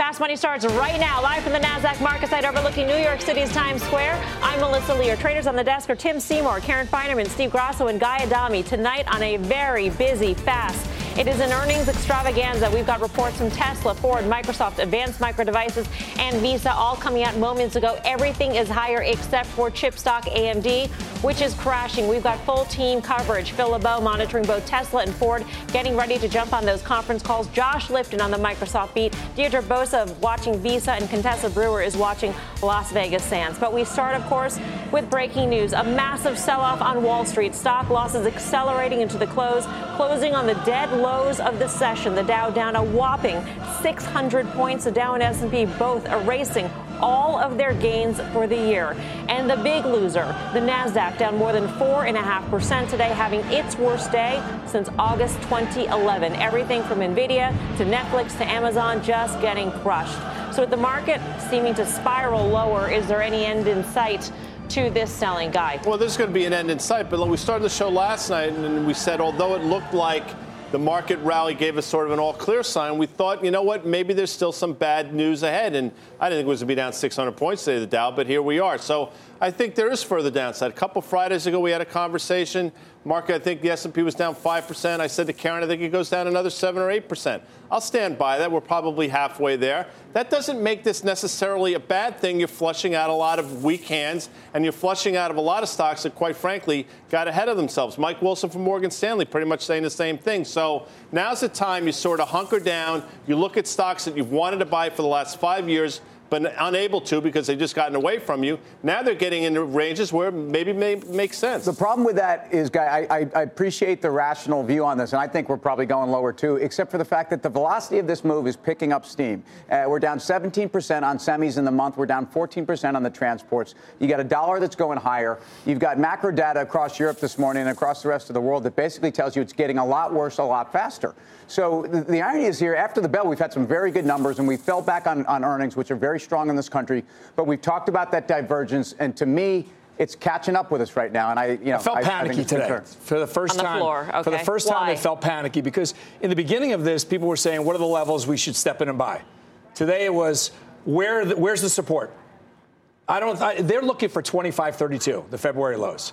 Fast Money starts right now, live from the NASDAQ market site overlooking New York City's Times Square. I'm Melissa Lee. Our traders on the desk are Tim Seymour, Karen Feinerman, Steve Grasso, and Guy Adami. Tonight on a very busy Fast. It is an earnings extravaganza. We've got reports from Tesla, Ford, Microsoft, Advanced Micro Devices, and Visa all coming out moments ago. Everything is higher except for chip stock AMD, which is crashing. We've got full team coverage. Phil LeBeau monitoring both Tesla and Ford, getting ready to jump on those conference calls. Josh Lifton on the Microsoft beat. Deirdre Bosa watching Visa, and Contessa Brewer is watching Las Vegas Sands. But we start, of course, with breaking news. A massive sell-off on Wall Street. Stock losses accelerating into the close, closing on the dead lows of the session. The Dow down a whopping 600 points. The Dow and S&P both erasing all of their gains for the year. And the big loser, the NASDAQ, down more than 4.5% today, having its worst day since August 2011. Everything from Nvidia to Netflix to Amazon just getting crushed. So with the market seeming to spiral lower, is there any end in sight to this selling, Guy? Well, there's going to be an end in sight. But we started the show last night and we said, although it looked like the market rally gave us sort of an all-clear sign, we thought, you know what, maybe there's still some bad news ahead. And I didn't think it was going to be down 600 points today, the Dow, but here we are. So I think there is further downside. A couple Fridays ago, we had a conversation. Market, I think the S&P was down 5%. I said to Karen, I think it goes down another 7 or 8%. I'll stand by that. We're probably halfway there. That doesn't make this necessarily a bad thing. You're flushing out a lot of weak hands, and you're flushing out of a lot of stocks that, quite frankly, got ahead of themselves. Mike Wilson from Morgan Stanley pretty much saying the same thing. So now's the time you sort of hunker down. You look at stocks that you've wanted to buy for the last 5 years, but unable to because they've just gotten away from you. Now they're getting into ranges where maybe may make sense. The problem with that is, Guy, I appreciate the rational view on this, and I think we're probably going lower too, except for the fact that the velocity of this move is picking up steam. We're down 17% on semis in the month. We're down 14% on the transports. You got a dollar that's going higher. You've got macro data across Europe this morning and across the rest of the world that basically tells you it's getting a lot worse a lot faster. So the irony is here, after the bell, we've had some very good numbers, and we fell back on earnings, which are very strong in this country. But we've talked about that divergence, and to me, it's catching up with us right now. And I felt panicky today for the first time. On the floor. Okay. For the first time, I felt panicky because in the beginning of this, people were saying, "What are the levels we should step in and buy?" Today it was, "Where's the support?" They're looking for 25.32, the February lows.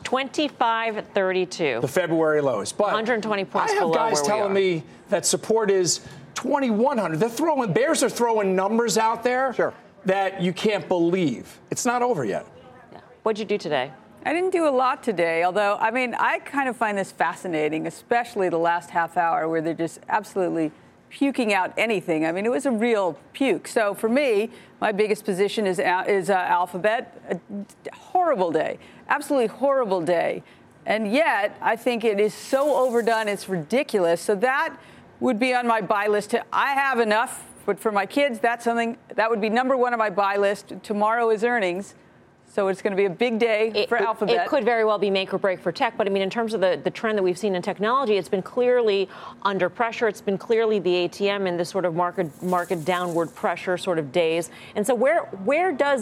25.32. The February lows. But 120 points below I have guys telling me that support is 2,100. Bears are throwing numbers out there that you can't believe. It's not over yet. Yeah. What'd you do today? I didn't do a lot today, although, I kind of find this fascinating, especially the last half hour where they're just absolutely puking out anything. It was a real puke. So for me, my biggest position is Alphabet. A horrible day, absolutely horrible day. And yet, I think it is so overdone, it's ridiculous. So that would be on my buy list. I have enough, but for my kids, that's something that would be number one on my buy list. Tomorrow is earnings. So it's going to be a big day for Alphabet. It could very well be make or break for tech. But, in terms of the trend that we've seen in technology, it's been clearly under pressure. It's been clearly the ATM and this sort of market downward pressure sort of days. And so where does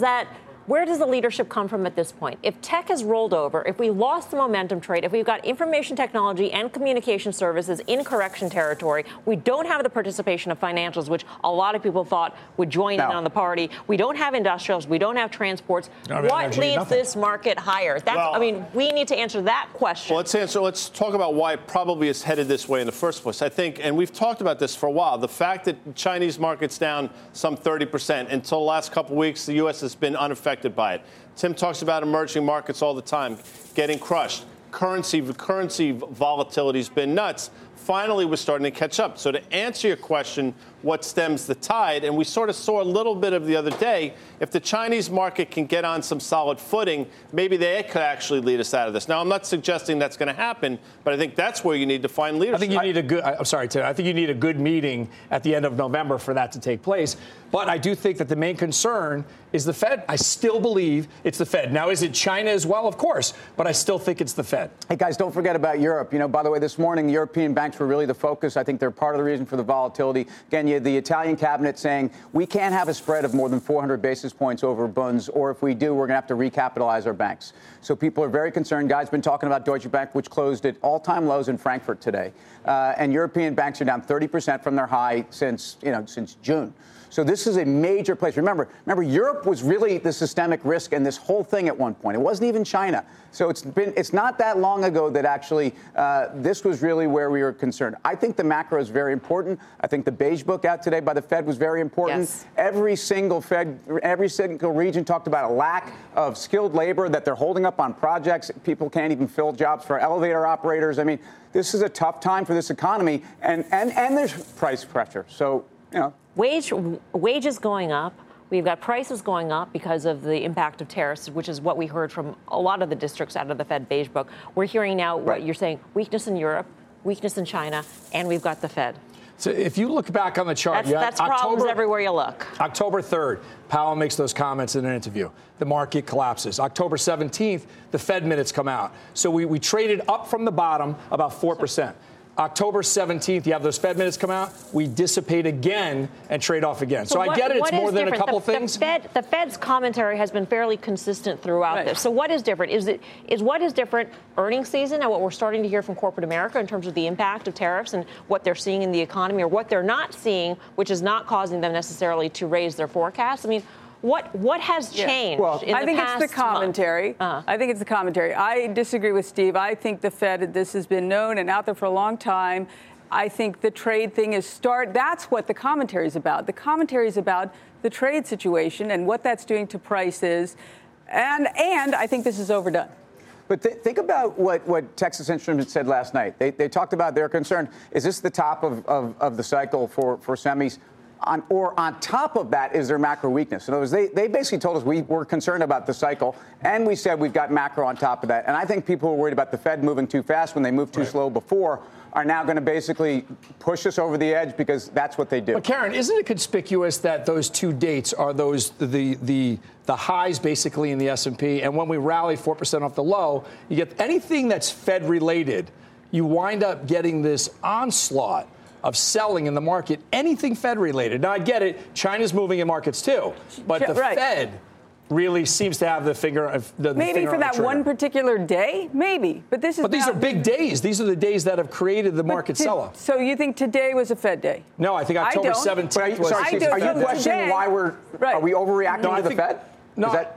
the leadership come from at this point? If tech has rolled over, if we lost the momentum trade, if we've got information technology and communication services in correction territory, we don't have the participation of financials, which a lot of people thought would join in on the party. We don't have industrials. We don't have transports. What leads this market higher? We need to answer that question. Well, let's talk about why it probably is headed this way in the first place. I think, and we've talked about this for a while, the fact that the Chinese market's down some 30% until the last couple of weeks, the U.S. has been unaffected by it. Tim talks about emerging markets all the time getting crushed. Currency volatility's been nuts. Finally, we're starting to catch up. So to answer your question, what stems the tide, and we sort of saw a little bit of the other day, if the Chinese market can get on some solid footing, maybe they could actually lead us out of this. Now, I'm not suggesting that's going to happen, but I think that's where you need to find leadership. I think you need a good, Tim, I think you need a good meeting at the end of November for that to take place. But I do think that the main concern is the Fed. I still believe it's the Fed. Now, is it China as well? Of course. But I still think it's the Fed. Hey, guys, don't forget about Europe. By the way, this morning, the European banks were really the focus. I think they're part of the reason for the volatility. Again, you had the Italian cabinet saying we can't have a spread of more than 400 basis points over bonds, or if we do, we're going to have to recapitalize our banks. So people are very concerned. Guys been talking about Deutsche Bank, which closed at all-time lows in Frankfurt today. And European banks are down 30% from their high since June. So this is a major place. Remember, Europe was really the systemic risk in this whole thing at one point. It wasn't even China. So it's not that long ago that actually this was really where we were concerned. I think the macro is very important. I think the beige book out today by the Fed was very important. Yes. Every single region talked about a lack of skilled labor, that they're holding up on projects. People can't even fill jobs for elevator operators. I mean, this is a tough time for this economy, and there's price pressure. So, you know. Wages going up. We've got prices going up because of the impact of tariffs, which is what we heard from a lot of the districts out of the Fed beige book. We're hearing now what you're saying, weakness in Europe, weakness in China, and we've got the Fed. So if you look back on the chart, that's problems everywhere you look. October 3rd, Powell makes those comments in an interview. The market collapses. October 17th, the Fed minutes come out. So we traded up from the bottom about 4%. October 17th, you have those Fed minutes come out. We dissipate again and trade off again. So I get it. It's more than a couple things. The Fed's commentary has been fairly consistent throughout this. So what is different? Is what is different earnings season and what we're starting to hear from corporate America in terms of the impact of tariffs and what they're seeing in the economy, or what they're not seeing, which is not causing them necessarily to raise their forecasts? I mean, what has changed in the past I think it's the commentary. I think it's the commentary. I disagree with Steve. I think the Fed, this has been known and out there for a long time. I think the trade thing is that's what the commentary is about. The commentary is about the trade situation and what that's doing to prices. And I think this is overdone. But think about what Texas Instruments said last night. They talked about their concern. Is this the top of the cycle for semis? On top of that, is there macro weakness? In other words, they basically told us we were concerned about the cycle, and we said we've got macro on top of that. And I think people who were worried about the Fed moving too fast when they moved too slow before are now going to basically push us over the edge because that's what they do. But Karen, isn't it conspicuous that those two dates are the highs basically in the S&P, and when we rally 4% off the low, you get anything that's Fed related, you wind up getting this onslaught of selling in the market, anything Fed-related. Now, I get it. China's moving in markets, too. But the Fed really seems to have the finger of the maybe finger for on the that trigger. One particular day, maybe. But these are big days. These are the days that have created the market sell-off. So you think today was a Fed day? No, I think October 17th was. Are you questioning why are we overreacting to the Fed? No,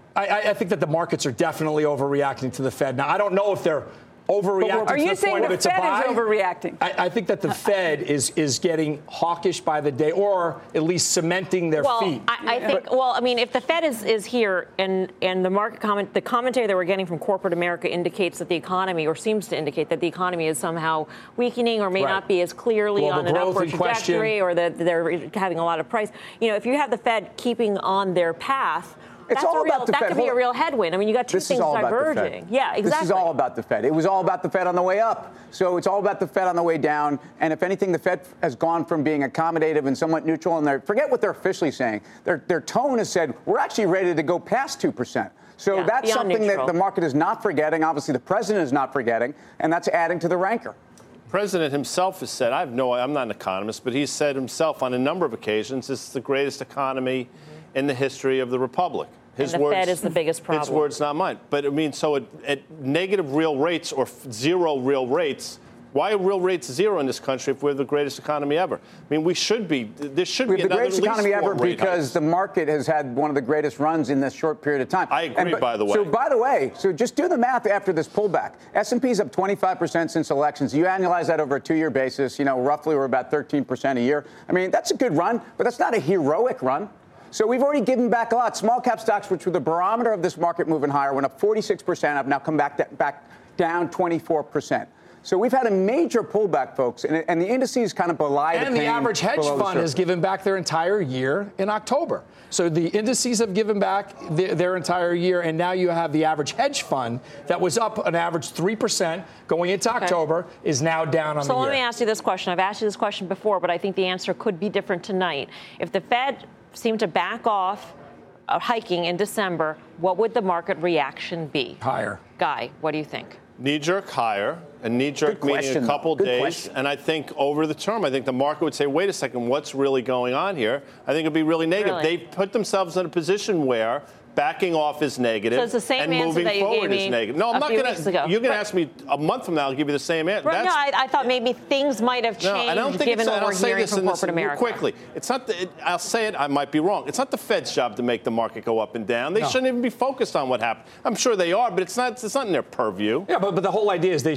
I think that the markets are definitely overreacting to the Fed. Now, I don't know if they're overreacting are to you the saying point the of it's a Fed buy. is overreacting? I think that the Fed is getting hawkish by the day, or at least cementing their feet. I think. Well, I mean, if the Fed is here and the market the commentary that we're getting from corporate America indicates that the economy, or seems to indicate that the economy is somehow weakening, or may not be as clearly Global on an upward trajectory, or that they're having a lot of price. You know, if you have the Fed keeping on their path. It's all about the Fed. That could be a real headwind. I mean, you got two things diverging. Yeah, exactly. This is all about the Fed. It was all about the Fed on the way up. So it's all about the Fed on the way down. And if anything, the Fed has gone from being accommodative and somewhat neutral. And forget what they're officially saying. Their tone has said, we're actually ready to go past 2%. So that's something that the market is not forgetting. Obviously, the president is not forgetting. And that's adding to the rancor. The president himself has said, I'm not an economist, but he's said himself on a number of occasions, this is the greatest economy in the history of the republic. And the Fed is the biggest problem. His words, not mine. But I mean, so at negative real rates or zero real rates, why are real rates zero in this country if we're the greatest economy ever? I mean, there should be the greatest economy ever because the market has had one of the greatest runs in this short period of time. I agree, by the way. So just do the math after this pullback. S&P's up 25% since elections. You annualize that over a 2-year basis, roughly we're about 13% a year. I mean, that's a good run, but that's not a heroic run. So we've already given back a lot. Small cap stocks, which were the barometer of this market moving higher, went up 46%, have now come back down 24%. So we've had a major pullback, folks, and the indices kind of belie the pain. And the average hedge fund has given back their entire year in October. So the indices have given back their entire year, and now you have the average hedge fund that was up an average 3% going into October is now down on the year. So let me ask you this question. I've asked you this question before, but I think the answer could be different tonight. If the Fed seemed to back off hiking in December, what would the market reaction be? Higher. Guy, what do you think? Knee-jerk higher, a knee-jerk meaning a couple days. And I think over the term, I think the market would say, wait a second, what's really going on here? I think it would be really negative. Really? They've put themselves in a position where backing off is negative. So it's the same and answer moving that you forward gave me is negative. No, I'm not going to. You're going to ask me a month from now. I'll give you the same answer. Right, I thought maybe things might have changed I don't think given it's, what we're hearing from corporate America. Quickly, it's not. I'll say it. I might be wrong. It's not the Fed's job to make the market go up and down. They shouldn't even be focused on what happened. I'm sure they are, but it's not. It's not in their purview. Yeah, but the whole idea is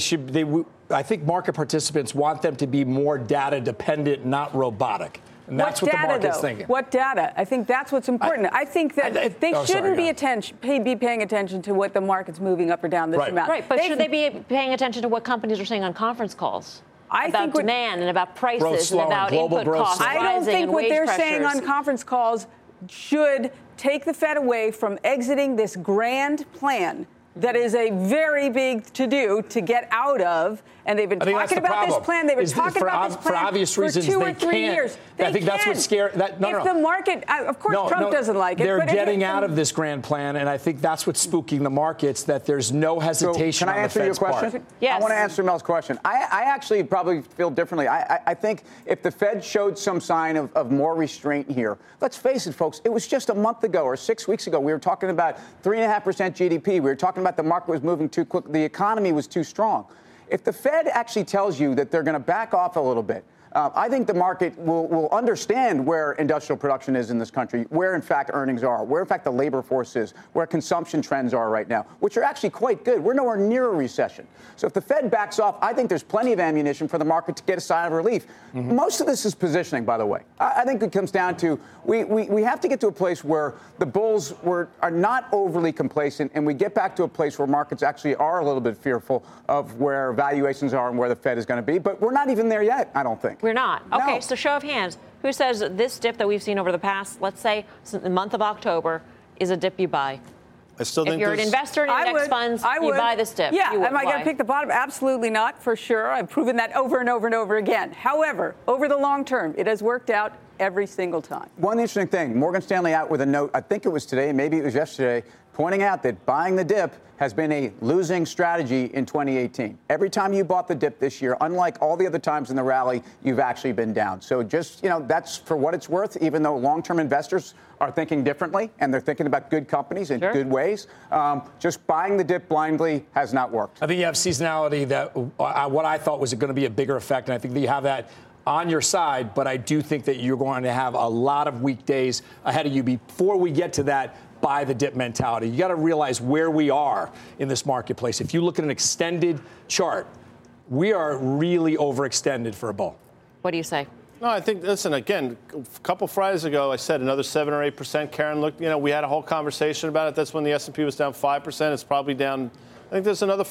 I think market participants want them to be more data dependent, not robotic. And that's what the market's thinking. What data? I think that's what's important. I think that they shouldn't be paying attention to what the market's moving up or down this amount. Right, but should they be paying attention to what companies are saying on conference calls? About demand and about prices and about input costs. I don't think what they're saying on conference calls should take the Fed away from exiting this grand plan that is a very big to-do to get out of. And they've been talking about this plan. They've been talking about this plan for obvious reasons, for 2 or 3 years. I think that's what's scary. If the market, of course, Trump doesn't like it. They're getting out of this grand plan, and I think that's what's spooking the markets, that there's no hesitation on the Fed's part. Can I answer your question? Yes. I want to answer Mel's question. I actually probably feel differently. I think if the Fed showed some sign of more restraint here, let's face it, folks, it was just a month ago or 6 weeks ago. We were talking about 3.5% GDP. We were talking about the market was moving too quick. The economy was too strong. If the Fed actually tells you that they're going to back off a little bit, I think the market will understand where industrial production is in this country, where, in fact, earnings are, where, in fact, the labor force is, where consumption trends are right now, which are actually quite good. We're nowhere near a recession. So if the Fed backs off, I think there's plenty of ammunition for the market to get a sign of relief. Mm-hmm. Most of this is positioning, by the way. I think it comes down to we have to get to a place where the bulls are not overly complacent, and we get back to a place where markets actually are a little bit fearful of where valuations are and where the Fed is going to be. But we're not even there yet, I don't think. We're not. No. Okay, so show of hands. Who says this dip that we've seen over the past, let's say, the month of October, is a dip you buy? I still think if you're an investor in index funds, you buy this dip. Yeah, am I going to pick the bottom? Absolutely not, for sure. I've proven that over and over and over again. However, over the long term, it has worked out every single time. One interesting thing, Morgan Stanley out with a note, I think it was today, maybe it was yesterday, pointing out that buying the dip has been a losing strategy in 2018. Every time you bought the dip this year, unlike all the other times in the rally, you've actually been down. So just, that's for what it's worth, even though long-term investors are thinking differently and they're thinking about good companies in good ways. Just buying the dip blindly has not worked. I think you have seasonality that what I thought was going to be a bigger effect, and I think that you have that on your side, but I do think that you're going to have a lot of weekdays ahead of you before we get to that buy the dip mentality. You got to realize where we are in this marketplace. If you look at an extended chart, we are really overextended for a bull. What do you say? No, I think, listen, again, a couple Fridays ago, I said another 7 or 8%. Karen, look, we had a whole conversation about it. That's when the S&P was down 5%. It's probably down, I think there's another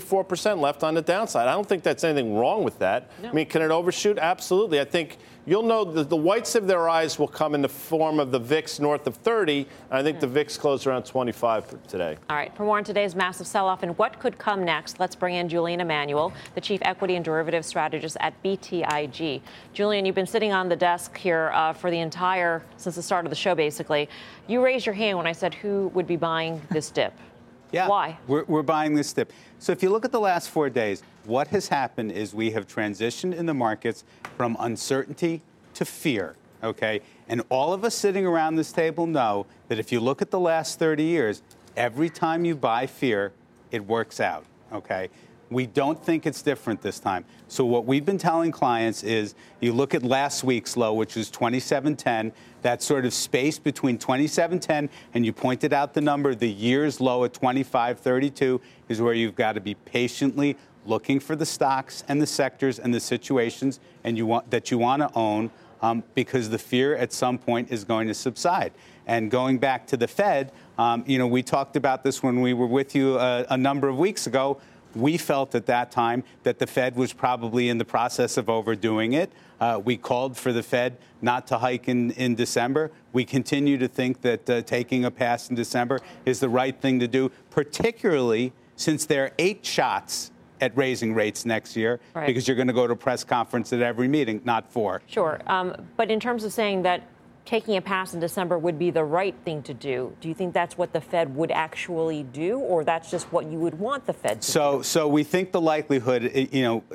4% left on the downside. I don't think that's anything wrong with that. No. I mean, can it overshoot? Absolutely. I think you'll know the whites of their eyes will come in the form of the VIX north of 30. I think the VIX closed around 25 today. All right. For more on today's massive sell-off and what could come next, let's bring in Julian Emanuel, the Chief Equity and Derivative Strategist at BTIG. Julian, you've been sitting on the desk here since the start of the show, basically. You raised your hand when I said who would be buying this dip. Yeah. Why? We're buying this dip. So if you look at the last 4 days, what has happened is we have transitioned in the markets from uncertainty to fear, okay? And all of us sitting around this table know that if you look at the last 30 years, every time you buy fear, it works out, okay? We don't think it's different this time. So what we've been telling clients is you look at last week's low, which was 27.10, that sort of space between 27.10 and you pointed out the number, the year's low at 25.32 is where you've got to be patiently looking for the stocks and the sectors and the situations and you want to own because the fear at some point is going to subside. And going back to the Fed, we talked about this when we were with you a number of weeks ago. We felt at that time that the Fed was probably in the process of overdoing it. We called for the Fed not to hike in December. We continue to think that taking a pass in December is the right thing to do, particularly since there are 8 shots at raising rates next year, right, because you're going to go to a press conference at every meeting, not 4. Sure. But in terms of saying that taking a pass in December would be the right thing to do, do you think that's what the Fed would actually do, or that's just what you would want the Fed to do? So we think the likelihood,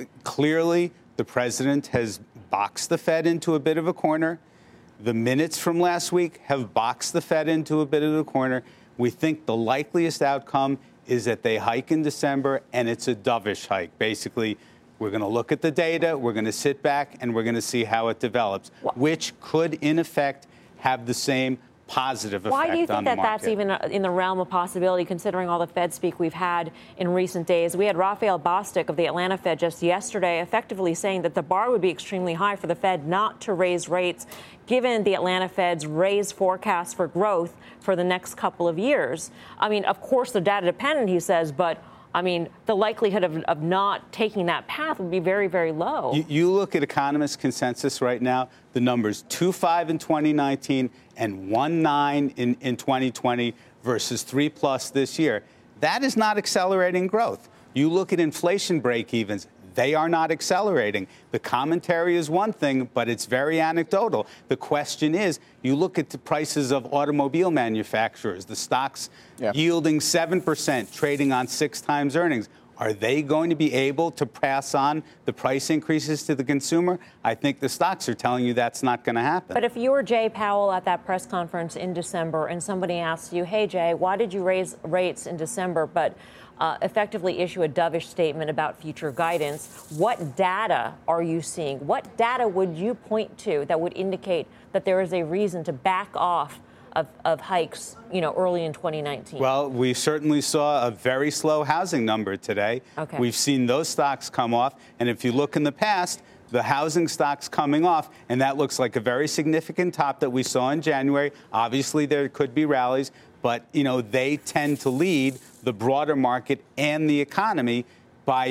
clearly the president has boxed the Fed into a bit of a corner. The minutes from last week have boxed the Fed into a bit of a corner. We think the likeliest outcome is that they hike in December, and it's a dovish hike. Basically, we're going to look at the data, we're going to sit back, and we're going to see how it develops, which could, in effect, have the same positive effect on the market. Why do you think that that's even in the realm of possibility, considering all the Fed speak we've had in recent days? We had Raphael Bostic of the Atlanta Fed just yesterday effectively saying that the bar would be extremely high for the Fed not to raise rates, given the Atlanta Fed's raised forecast for growth for the next couple of years. I mean, of course, they're data dependent, he says, but I mean, the likelihood of not taking that path would be very, very low. You look at economist consensus right now, the numbers 2.5 in 2019 and 1.9 in 2020 versus 3+ this year. That is not accelerating growth. You look at inflation break-evens. They are not accelerating. The commentary is one thing, but it's very anecdotal. The question is, you look at the prices of automobile manufacturers, the stocks yielding 7%, trading on 6 times earnings. Are they going to be able to pass on the price increases to the consumer? I think the stocks are telling you that's not going to happen. But if you were Jay Powell at that press conference in December and somebody asks you, hey, Jay, why did you raise rates in December but effectively issue a dovish statement about future guidance, what data are you seeing? What data would you point to that would indicate that there is a reason to back off of hikes, early in 2019? Well, we certainly saw a very slow housing number today. Okay. We've seen those stocks come off. And if you look in the past, the housing stocks coming off, and that looks like a very significant top that we saw in January. Obviously, there could be rallies, but, they tend to lead the broader market and the economy by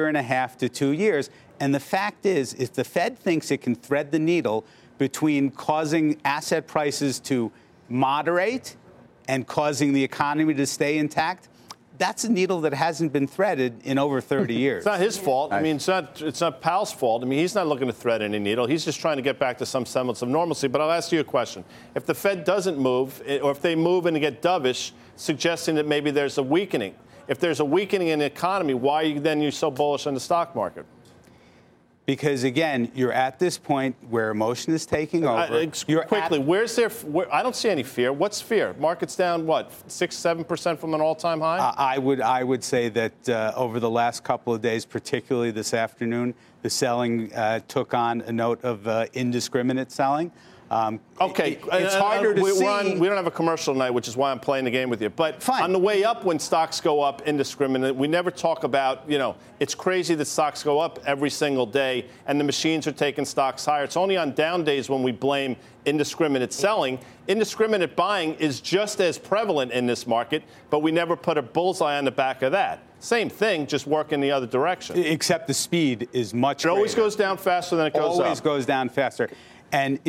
1.5 to 2 years. And the fact is, if the Fed thinks it can thread the needle between causing asset prices to moderate and causing the economy to stay intact, that's a needle that hasn't been threaded in over 30 years. It's not his fault. I mean, it's not Powell's fault. I mean, he's not looking to thread any needle. He's just trying to get back to some semblance of normalcy. But I'll ask you a question. If the Fed doesn't move, or if they move and get dovish, suggesting that maybe there's a weakening. If there's a weakening in the economy, why are you so bullish on the stock market? Because, again, you're at this point where emotion is taking over. Where's there? I don't see any fear. What's fear? Market's down, 6-7% from an all-time high? I would say that over the last couple of days, particularly this afternoon, the selling took on a note of indiscriminate selling. Okay. It's harder to see. We don't have a commercial tonight, which is why I'm playing the game with you. But fine. On the way up, when stocks go up indiscriminate, we never talk about, it's crazy that stocks go up every single day and the machines are taking stocks higher. It's only on down days when we blame indiscriminate selling. Indiscriminate buying is just as prevalent in this market, but we never put a bullseye on the back of that. Same thing, just working the other direction. Except the speed is much greater. It always goes down faster than it goes up. Always goes down faster. And,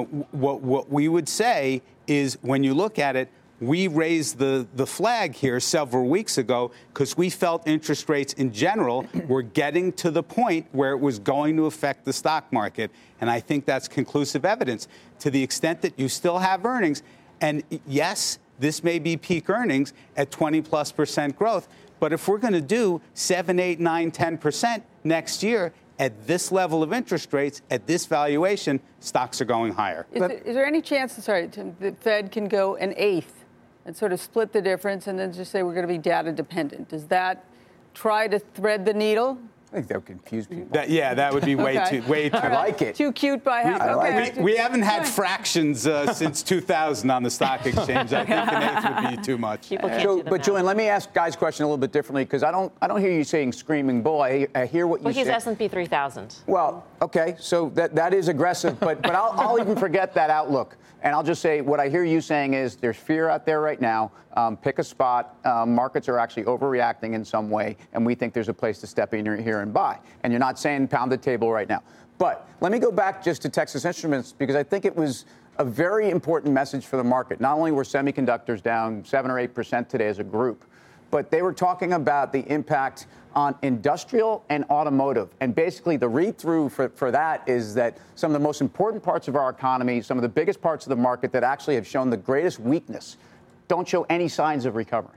what we would say is when you look at it, we raised the flag here several weeks ago because we felt interest rates in general were getting to the point where it was going to affect the stock market. And I think that's conclusive evidence to the extent that you still have earnings. And yes, this may be peak earnings at 20+% growth. But if we're going to do 7, 8, 9, 10% next year, at this level of interest rates, at this valuation, stocks are going higher. Is there any chance, the Fed can go an eighth and sort of split the difference and then just say we're going to be data dependent? Does that try to thread the needle? I think that would confuse people. That would be way too. I like it. Too cute by half. We haven't had fractions since 2000 on the stock exchange. I think an eighth would be too much. But Julian, let me ask Guy's question a little bit differently because I don't hear you saying screaming bull. I hear what you say. Well, he's S&P 3000. Well, okay, so that is aggressive, but I'll even forget that outlook. And I'll just say what I hear you saying is there's fear out there right now. Pick a spot. Markets are actually overreacting in some way, and we think there's a place to step in here and buy. And you're not saying pound the table right now. But let me go back just to Texas Instruments because I think it was a very important message for the market. Not only were semiconductors down 7 or 8% today as a group, but they were talking about the impact on industrial and automotive. And basically the read-through for that is that some of the most important parts of our economy, some of the biggest parts of the market that actually have shown the greatest weakness, don't show any signs of recovery.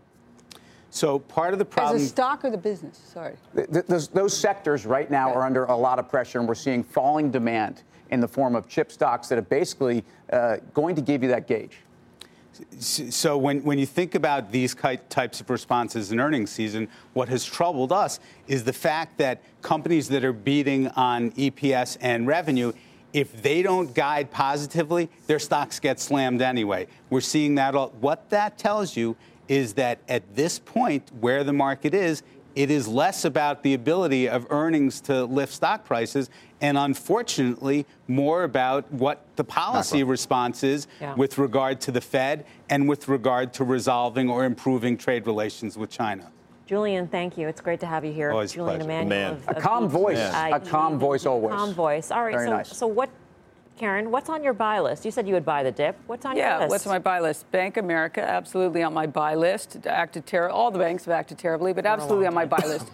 So part of the problem... As a stock or the business? Sorry. Those sectors right now are under a lot of pressure, and we're seeing falling demand in the form of chip stocks that are basically going to give you that gauge. So when you think about these types of responses in earnings season, what has troubled us is the fact that companies that are beating on EPS and revenue, if they don't guide positively, their stocks get slammed anyway. We're seeing that. What that tells you is that at this point where the market is, it is less about the ability of earnings to lift stock prices and, unfortunately, more about what the policy response is with regard to the Fed and with regard to resolving or improving trade relations with China. Julian, thank you. It's great to have you here. Always Julian Emanuel. A calm voice. A calm voice always. Calm voice. All right. Very nice. So what, Karen, what's on your buy list? You said you would buy the dip. What's on your list? Yeah, what's on my buy list? Bank America, absolutely on my buy list. Acted all the banks have acted terribly, but absolutely on my buy list.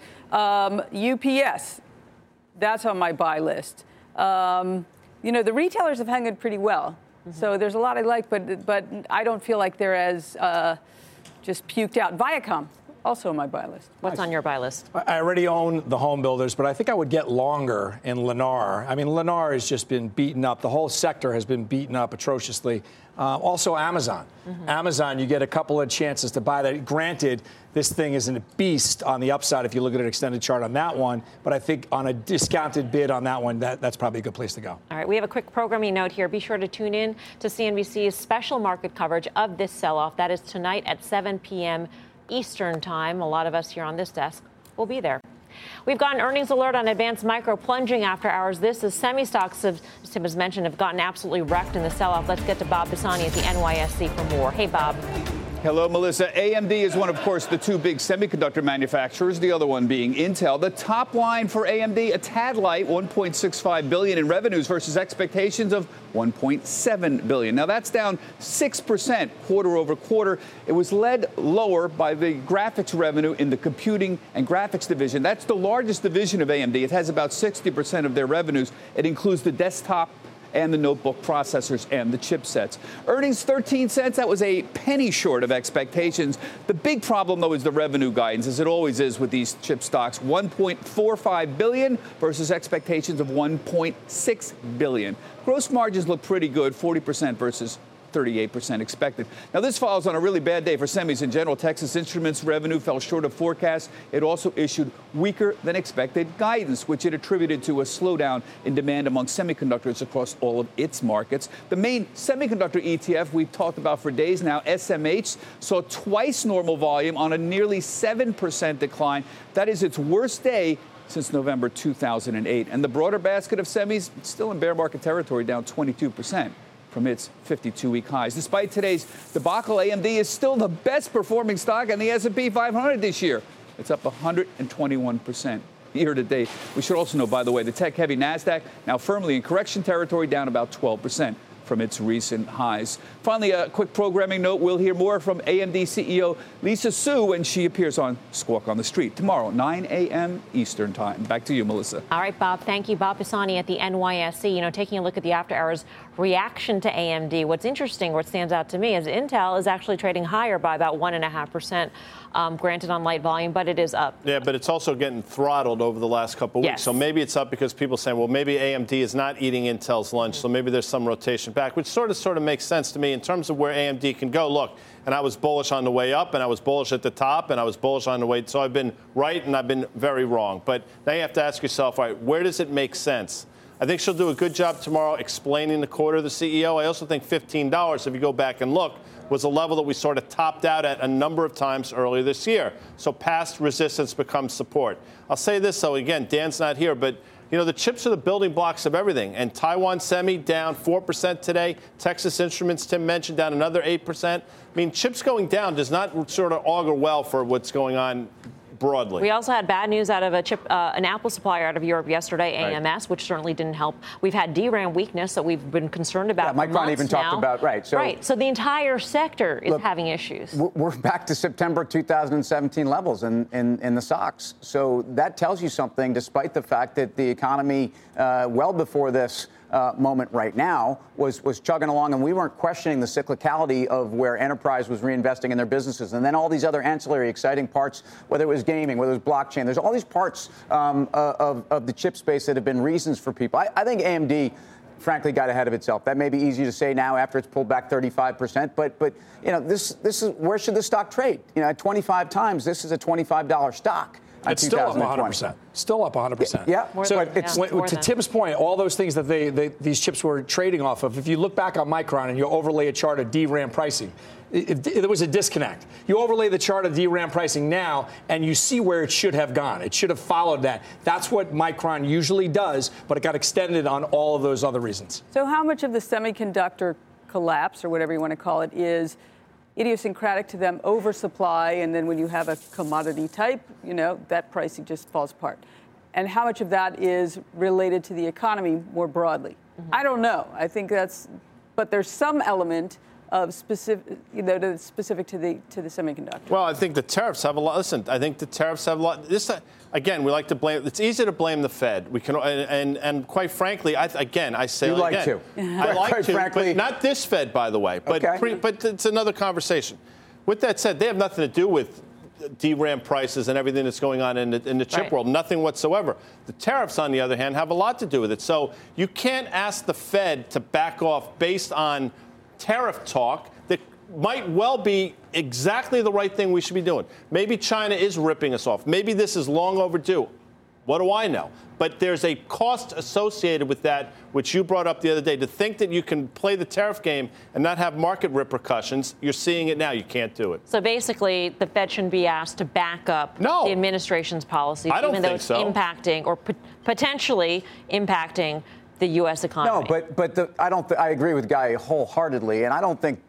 UPS, that's on my buy list. The retailers have hung in pretty well. Mm-hmm. So there's a lot I like, but I don't feel like they're as just puked out. Viacom, also on my buy list. What's on your buy list? I already own the home builders, but I think I would get longer in Lennar. I mean, Lennar has just been beaten up. The whole sector has been beaten up atrociously. Also, Amazon. Mm-hmm. Amazon, you get a couple of chances to buy that. Granted, this thing isn't a beast on the upside if you look at an extended chart on that one, but I think on a discounted bid on that one, that's probably a good place to go. All right, we have a quick programming note here. Be sure to tune in to CNBC's special market coverage of this sell-off. That is tonight at 7 p.m. Eastern Time. A lot of us here on this desk will be there. We've got an earnings alert on Advanced Micro plunging after hours. This is semi-stocks, as Tim has mentioned, have gotten absolutely wrecked in the sell-off. Let's get to Bob Pisani at the NYSE for more. Hey, Bob. Hello, Melissa. AMD is one, of course, the two big semiconductor manufacturers, the other one being Intel. The top line for AMD, a tad light, $1.65 billion in revenues versus expectations of $1.7 billion. Now, that's down 6% quarter over quarter. It was led lower by the graphics revenue in the computing and graphics division. That's the largest division of AMD. It has about 60% of their revenues. It includes the desktop and the notebook processors and the chipsets. Earnings 13 cents. That was a penny short of expectations. The big problem, though, is the revenue guidance, as it always is with these chip stocks. $1.45 billion versus expectations of $1.6 billion. Gross margins look pretty good, 40% versus 38% expected. Now, this follows on a really bad day for semis in general. Texas Instruments revenue fell short of forecasts. It also issued weaker than expected guidance, which it attributed to a slowdown in demand among semiconductors across all of its markets. The main semiconductor ETF we've talked about for days now, SMH, saw twice normal volume on a nearly 7% decline. That is its worst day since November 2008. And the broader basket of semis still in bear market territory, down 22%. From its 52-week highs. Despite today's debacle, AMD is still the best performing stock in the S&P 500 this year. It's up 121% year to date. We should also know, by the way, the tech-heavy NASDAQ now firmly in correction territory, down about 12% from its recent highs. Finally, a quick programming note. We'll hear more from AMD CEO Lisa Su when she appears on Squawk on the Street tomorrow, 9 a.m. Eastern Time. Back to you, Melissa. All right, Bob. Thank you. Bob Pisani at the NYSE. Taking a look at the after-hours reaction to AMD, what's interesting, what stands out to me, is Intel is actually trading higher by about 1.5%, granted on light volume, but it is up. Yeah, but it's also getting throttled over the last couple of weeks. Yes. So maybe it's up because people are saying, well, maybe AMD is not eating Intel's lunch, so maybe there's some rotation back, which sort of makes sense to me in terms of where AMD can go. Look, and I was bullish on the way up, and I was bullish at the top, and I was bullish on the way. So I've been right, and I've been very wrong. But now you have to ask yourself, all right, where does it make sense? I think she'll do a good job tomorrow explaining the quarter of the CEO. I also think $15, if you go back and look, was a level that we sort of topped out at a number of times earlier this year. So past resistance becomes support. I'll say this, though, again, Dan's not here, but the chips are the building blocks of everything. And Taiwan Semi down 4% today. Texas Instruments, Tim mentioned, down another 8%. I mean, chips going down does not sort of augur well for what's going on broadly. We also had bad news out of an Apple supplier out of Europe yesterday, AMS, right, which certainly didn't help. We've had DRAM weakness that we've been concerned about. Yeah, Micron even talked about, right. So the entire sector is having issues. We're back to September 2017 levels in the stocks. So that tells you something, despite the fact that the economy, well before this moment right now, was chugging along, and we weren't questioning the cyclicality of where enterprise was reinvesting in their businesses. And then all these other ancillary exciting parts, whether it was gaming, whether it was blockchain, there's all these parts of the chip space that have been reasons for people. I think AMD, frankly, got ahead of itself. That may be easy to say now after it's pulled back 35%, but this is where should the stock trade? At 25 times, this is a $25 stock. It's still up 100%. Still up 100%. Yeah. So to Tim's point, all those things that these chips were trading off of, if you look back on Micron and you overlay a chart of DRAM pricing, there was a disconnect. You overlay the chart of DRAM pricing now, and you see where it should have gone. It should have followed that. That's what Micron usually does, but it got extended on all of those other reasons. So how much of the semiconductor collapse, or whatever you want to call it, is idiosyncratic to them, oversupply, and then when you have a commodity type, that pricing just falls apart? And how much of that is related to the economy more broadly? Mm-hmm. I don't know. I think but there's some element of specific to the semiconductor. Well, I think the tariffs have a lot. Listen, I think the tariffs have a lot. Again, we like to blame. It's easy to blame the Fed. We can, and quite frankly, I say you like again. To. I like to, frankly, but not this Fed, by the way. But okay. But it's another conversation. With that said, they have nothing to do with DRAM prices and everything that's going on in the chip world. Nothing whatsoever. The tariffs, on the other hand, have a lot to do with it. So you can't ask the Fed to back off based on tariff talk that might well be exactly the right thing we should be doing. Maybe China is ripping us off. Maybe this is long overdue. What do I know? But there's a cost associated with that, which you brought up the other day. To think that you can play the tariff game and not have market repercussions, you're seeing it now. You can't do it. So basically, the Fed shouldn't be asked to back up the administration's policies, even though it's impacting or potentially impacting the U.S. economy. No, but I agree with Guy wholeheartedly, and I don't think.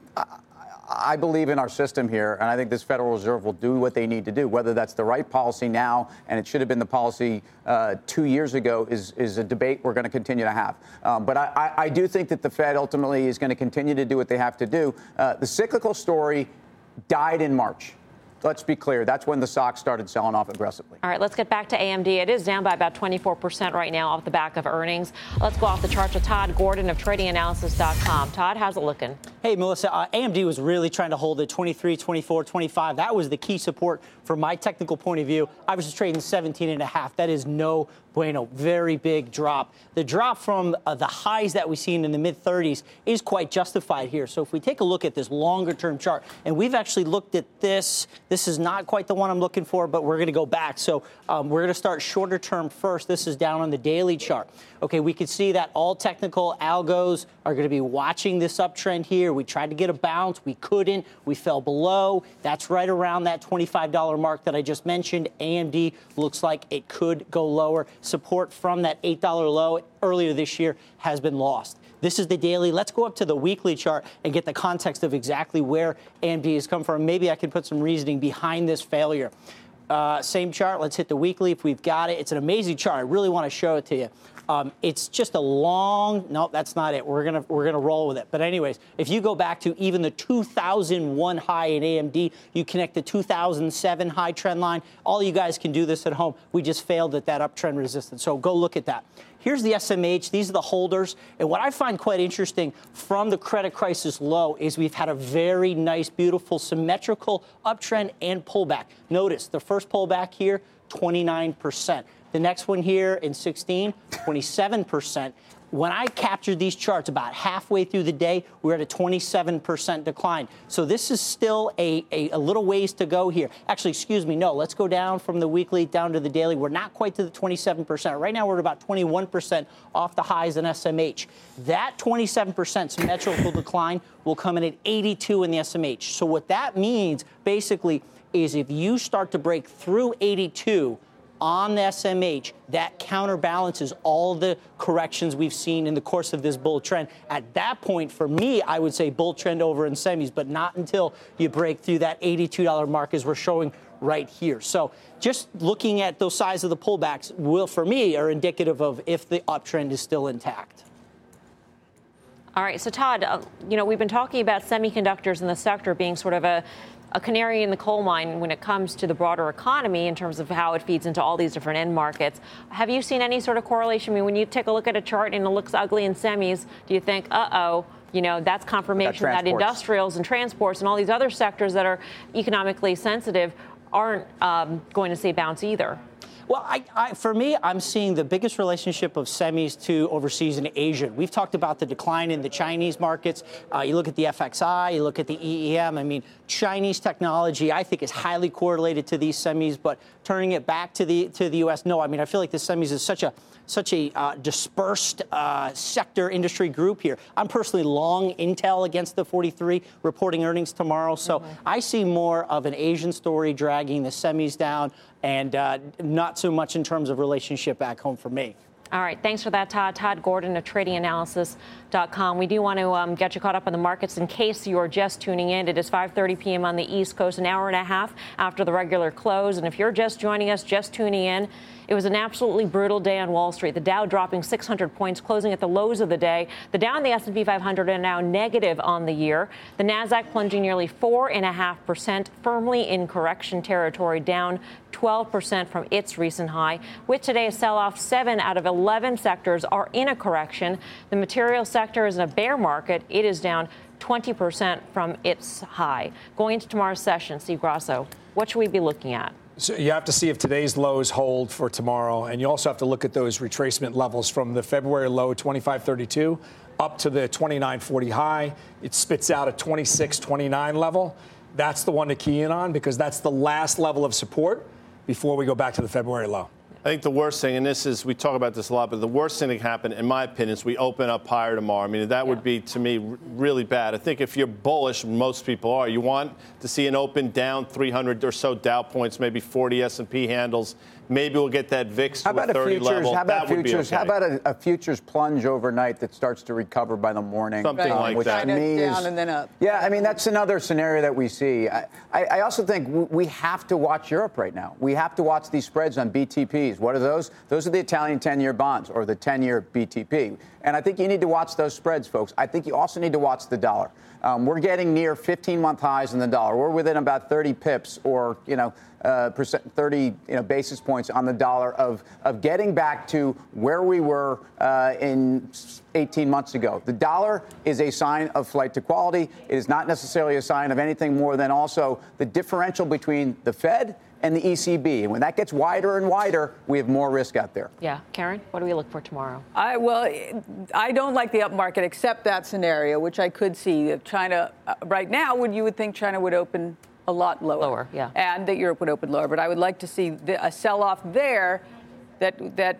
I believe in our system here, and I think this Federal Reserve will do what they need to do. Whether that's the right policy now, and it should have been the policy 2 years ago, is a debate we're going to continue to have. But I do think that the Fed ultimately is going to continue to do what they have to do. The cyclical story died in March. Let's be clear. That's when the stocks started selling off aggressively. All right, let's get back to AMD. It is down by about 24% right now off the back of earnings. Let's go off the chart to Todd Gordon of TradingAnalysis.com. Todd, how's it looking? Hey, Melissa, AMD was really trying to hold at 23, 24, 25. That was the key support from my technical point of view. I was just trading 17.5. That is no bueno. Very big drop. The drop from the highs that we've seen in the mid-30s is quite justified here. So if we take a look at this longer-term chart, and we've actually looked at this. This is not quite the one I'm looking for, but we're going to go back. So we're going to start shorter term first. This is down on the daily chart. Okay, we can see that all technical algos are going to be watching this uptrend here. We tried to get a bounce. We couldn't. We fell below. That's right around that $25 mark that I just mentioned. AMD looks like it could go lower. Support from that $8 low earlier this year has been lost. This is the daily. Let's go up to the weekly chart and get the context of exactly where AMD has come from. Maybe I can put some reasoning behind this failure. Same chart. Let's hit the weekly if we've got it. It's an amazing chart. I really want to show it to you. It's just a long. No, that's not it. We're gonna roll with it. But anyways, if you go back to even the 2001 high in AMD, you connect the 2007 high trend line. All you guys can do this at home. We just failed at that uptrend resistance. So go look at that. Here's the SMH. These are the holders. And what I find quite interesting from the credit crisis low is we've had a very nice, beautiful, symmetrical uptrend and pullback. Notice the first pullback here, 29%. The next one here in 16, 27%. When I captured these charts about halfway through the day, we're at a 27% decline. So this is still a little ways to go here. Actually, excuse me, no, let's go down from the weekly down to the daily. We're not quite to the 27%. Right now, we're at about 21% off the highs in SMH. That 27% symmetrical decline will come in at 82 in the SMH. So what that means, basically, is if you start to break through 82, on the SMH, that counterbalances all the corrections we've seen in the course of this bull trend. At that point, for me, I would say bull trend over in semis, but not until you break through that $82 mark as we're showing right here. So just looking at those size of the pullbacks will, for me, are indicative of if the uptrend is still intact. All right. So, Todd, we've been talking about semiconductors in the sector being sort of a canary in the coal mine when it comes to the broader economy in terms of how it feeds into all these different end markets. Have you seen any sort of correlation? I mean, when you take a look at a chart and it looks ugly in semis, do you think, that's confirmation that industrials and transports and all these other sectors that are economically sensitive aren't going to see bounce either? Well, for me, I'm seeing the biggest relationship of semis to overseas and Asian. We've talked about the decline in the Chinese markets. You look at the FXI, you look at the EEM. I mean, Chinese technology, I think, is highly correlated to these semis, but turning it back to the U.S., no. I mean, I feel like the semis is such a dispersed sector industry group here. I'm personally long Intel against the 43, reporting earnings tomorrow. So I see more of an Asian story dragging the semis down, and not so much in terms of relationship back home for me. All right. Thanks for that, Todd. Todd Gordon of TradingAnalysis.com. We do want to get you caught up on the markets in case you're just tuning in. It is 5:30 p.m. on the East Coast, an hour and a half after the regular close. And if you're just joining us, just tuning in, it was an absolutely brutal day on Wall Street. The Dow dropping 600 points, closing at the lows of the day. The Dow and the S&P 500 are now negative on the year. The Nasdaq plunging nearly 4.5%, firmly in correction territory, down 12% from its recent high. With today's sell-off, 7 out of 11 sectors are in a correction. The material sector is in a bear market. It is down 20% from its high. Going into tomorrow's session, Steve Grasso, what should we be looking at? So you have to see if today's lows hold for tomorrow, and you also have to look at those retracement levels from the February low 25.32 up to the 29.40 high. It spits out a 26.29 level. That's the one to key in on because that's the last level of support before we go back to the February low. I think the worst thing, and we talk about this a lot, but the worst thing that can happen, in my opinion, is we open up higher tomorrow. I mean, that would be, to me, really bad. I think if you're bullish, most people are, you want to see an open down 300 or so Dow points, maybe 40 S&P handles. Maybe we'll get that VIX to a 30 level. How about futures? Okay. How about a futures plunge overnight that starts to recover by the morning? Something like which that. To me down is, and then up. Yeah, I mean, that's another scenario that we see. I also think we have to watch Europe right now. We have to watch these spreads on BTPs. What are those? Those are the Italian 10-year bonds or the 10-year BTP. And I think you need to watch those spreads, folks. I think you also need to watch the dollar. We're getting near 15-month highs in the dollar. We're within about 30 pips or, 30 basis points on the dollar of getting back to where we were in 18 months ago. The dollar is a sign of flight to quality. It is not necessarily a sign of anything more than also the differential between the Fed and the ECB. And when that gets wider and wider, we have more risk out there. Yeah. Karen, what do we look for tomorrow? I don't like the up market except that scenario, which I could see. If China, right now, you would think China would open a lot lower. Lower, yeah. And that Europe would open lower. But I would like to see a sell-off there that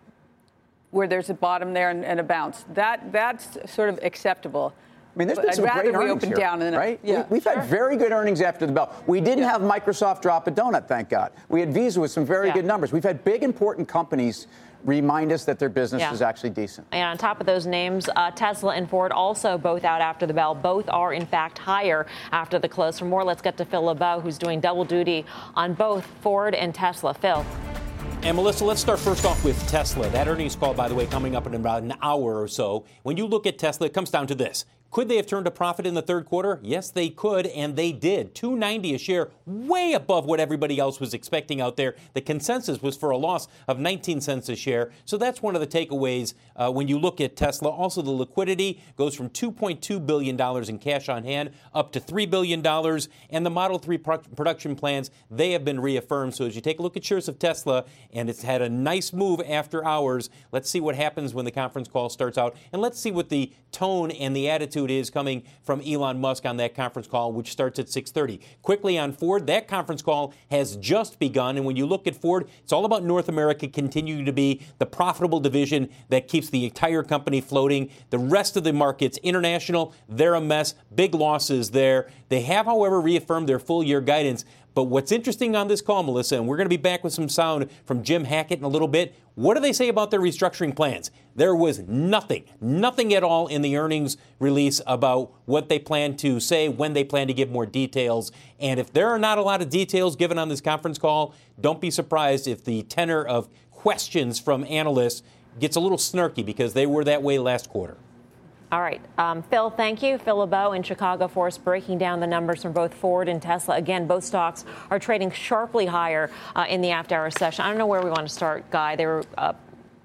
where there's a bottom there and a bounce. That's sort of acceptable. I mean, there's been some great earnings here, down and right? Yeah, We've had very good earnings after the bell. We didn't have Microsoft drop a donut, thank God. We had Visa with some very good numbers. We've had big, important companies remind us that their business is actually decent. And on top of those names, Tesla and Ford also both out after the bell. Both are, in fact, higher after the close. For more, let's get to Phil LeBeau, who's doing double duty on both Ford and Tesla. Phil. And Melissa, let's start first off with Tesla. That earnings call, by the way, coming up in about an hour or so. When you look at Tesla, it comes down to this. Could they have turned a profit in the third quarter? Yes, they could, and they did. $2.90 a share, way above what everybody else was expecting out there. The consensus was for a loss of 19 cents a share. So that's one of the takeaways when you look at Tesla. Also, the liquidity goes from $2.2 billion in cash on hand up to $3 billion. And the Model 3 production plans, they have been reaffirmed. So as you take a look at shares of Tesla, and it's had a nice move after hours, let's see what happens when the conference call starts out. And let's see what the tone and the attitude is coming from Elon Musk on that conference call, which starts at 6:30. Quickly on Ford, that conference call has just begun. And when you look at Ford, it's all about North America continuing to be the profitable division that keeps the entire company floating. The rest of the markets, international, they're a mess. Big losses there. They have, however, reaffirmed their full year guidance. But what's interesting on this call, Melissa, and we're going to be back with some sound from Jim Hackett in a little bit. What do they say about their restructuring plans? There was nothing at all in the earnings release about what they plan to say, when they plan to give more details. And if there are not a lot of details given on this conference call, don't be surprised if the tenor of questions from analysts gets a little snarky because they were that way last quarter. All right. Phil, thank you. Phil LeBeau in Chicago for us, breaking down the numbers from both Ford and Tesla. Again, both stocks are trading sharply higher in the after-hour session. I don't know where we want to start, Guy. They were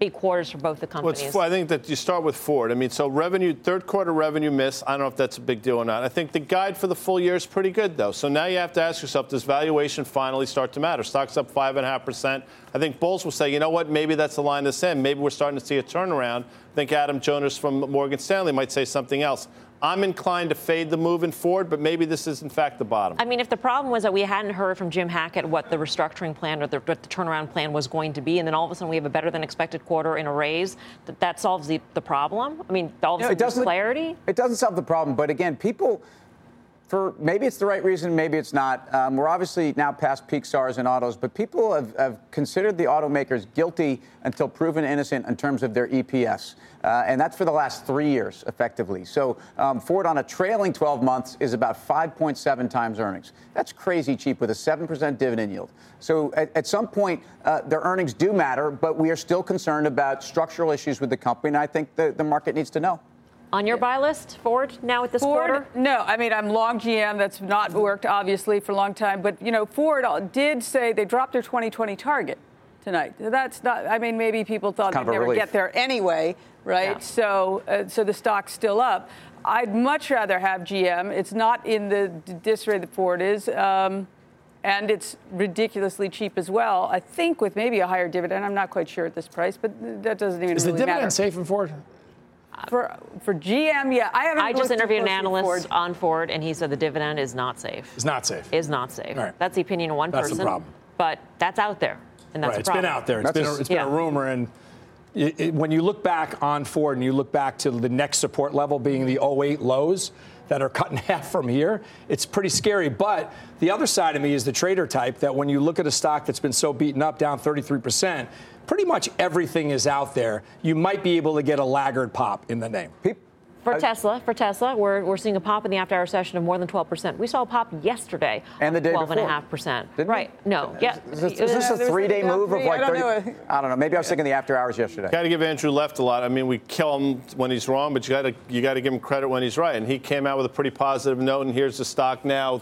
big quarters for both the companies. I think that you start with Ford. I mean, so revenue, third quarter revenue miss. I don't know if that's a big deal or not. I think the guide for the full year is pretty good, though. So now you have to ask yourself, does valuation finally start to matter? Stock's up 5.5%. I think bulls will say, you know what, maybe that's the line that's in. Maybe we're starting to see a turnaround. I think Adam Jonas from Morgan Stanley might say something else. I'm inclined to fade the move in Ford, but maybe this is, in fact, the bottom. I mean, if the problem was that we hadn't heard from Jim Hackett what the restructuring plan or what the turnaround plan was going to be, and then all of a sudden we have a better than expected quarter in a raise, that solves the problem? I mean, all of a sudden there's clarity? It doesn't solve the problem, but again, people... maybe it's the right reason, maybe it's not. We're obviously now past peak SARs in autos, but people have considered the automakers guilty until proven innocent in terms of their EPS. And that's for the last 3 years, effectively. So Ford on a trailing 12 months is about 5.7 times earnings. That's crazy cheap with a 7% dividend yield. So at some point, their earnings do matter, but we are still concerned about structural issues with the company, and I think the market needs to know. On your buy list, Ford, now at this quarter? No, I mean, I'm long GM. That's not worked, obviously, for a long time. But, Ford did say they dropped their 2020 target tonight. That's not, I mean, maybe people thought they'd never get there anyway, right? Yeah. So the stock's still up. I'd much rather have GM. It's not in the disarray that Ford is. And it's ridiculously cheap as well. I think with maybe a higher dividend. I'm not quite sure at this price, but that doesn't even really matter. Is the dividend safe in Ford? For GM, yeah. I just interviewed an analyst on Ford, and he said the dividend is not safe. It's not safe. Is not safe. Right. That's the opinion of one person. That's the problem. But that's out there, and that's right. a problem. It's been out there. It's been a rumor, and when you look back on Ford and you look back to the next support level being the 08 lows that are cut in half from here, it's pretty scary. But the other side of me is the trader type that when you look at a stock that's been so beaten up, down 33%, pretty much everything is out there. You might be able to get a laggard pop in the name. For Tesla, we're seeing a pop in the after-hour session of more than 12%. We saw a pop yesterday, and the day 12.5%. Right? No. Yeah. Is this a 3-day move of like 30? I don't know. Maybe I was thinking the after hours yesterday. Got to give Andrew Left a lot. I mean, we kill him when he's wrong, but you got to give him credit when he's right. And he came out with a pretty positive note. And here's the stock now,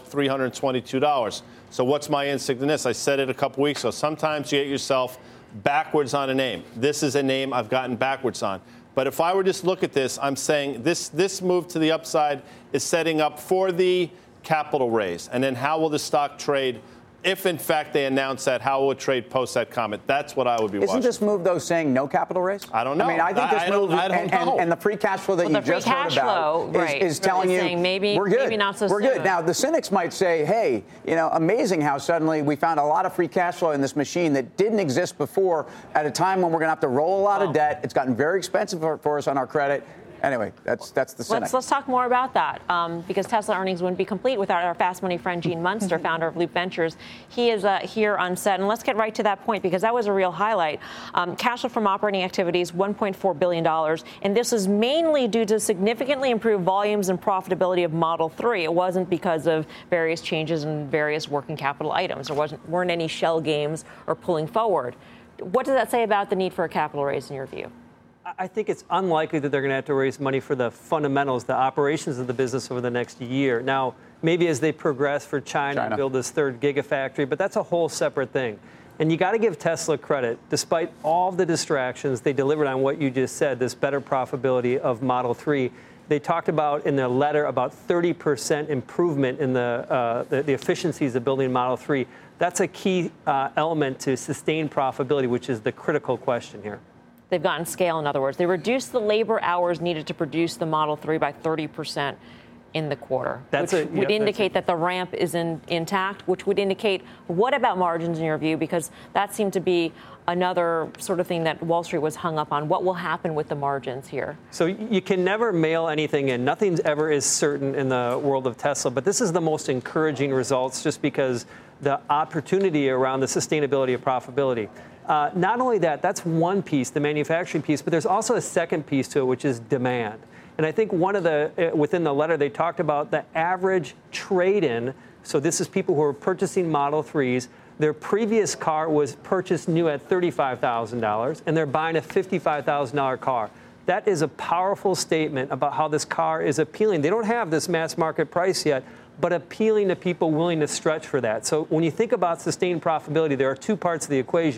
$322. So what's my instinct in this? I said it a couple weeks ago. Sometimes you get yourself backwards on a name. This is a name I've gotten backwards on. But if I were just look at this, I'm saying this move to the upside is setting up for the capital raise. And then how will the stock trade if, in fact, they announce that? How will it trade post that comment? That's what I would be watching. Isn't this move, though, saying no capital raise? I don't know. I mean, I think this move and the free cash flow that you just heard about is telling you maybe, we're good. Maybe not so we're soon. good. Now, the cynics might say, hey, amazing how suddenly we found a lot of free cash flow in this machine that didn't exist before at a time when we're going to have to roll a lot of debt. It's gotten very expensive for us on our credit. Anyway, that's the cynic. Let's talk more about that because Tesla earnings wouldn't be complete without our fast money friend Gene Munster, founder of Loop Ventures. He is here on set, and let's get right to that point because that was a real highlight. Cash flow from operating activities, $1.4 billion, and this is mainly due to significantly improved volumes and profitability of Model 3. It wasn't because of various changes in various working capital items. There weren't any shell games or pulling forward. What does that say about the need for a capital raise in your view? I think it's unlikely that they're going to have to raise money for the fundamentals, the operations of the business over the next year. Now, maybe as they progress for China. Build this third gigafactory, but that's a whole separate thing. And you got to give Tesla credit. Despite all the distractions, they delivered on what you just said, this better profitability of Model 3. They talked about in their letter about 30% improvement in the efficiencies of building Model 3. That's a key element to sustain profitability, which is the critical question here. They've gotten scale, in other words. They reduced the labor hours needed to produce the Model 3 by 30% in the quarter, which would indicate that the ramp is intact, which would indicate what about margins in your view? Because that seemed to be another sort of thing that Wall Street was hung up on. What will happen with the margins here? So you can never mail anything in. Nothing's ever is certain in the world of Tesla, but this is the most encouraging results just because the opportunity around the sustainability of profitability. Not only that, that's one piece, the manufacturing piece, but there's also a second piece to it, which is demand. And I think within the letter, they talked about the average trade-in. So this is people who are purchasing Model 3s. Their previous car was purchased new at $35,000, and they're buying a $55,000 car. That is a powerful statement about how this car is appealing. They don't have this mass market price yet, but appealing to people willing to stretch for that. So when you think about sustained profitability, there are two parts of the equation.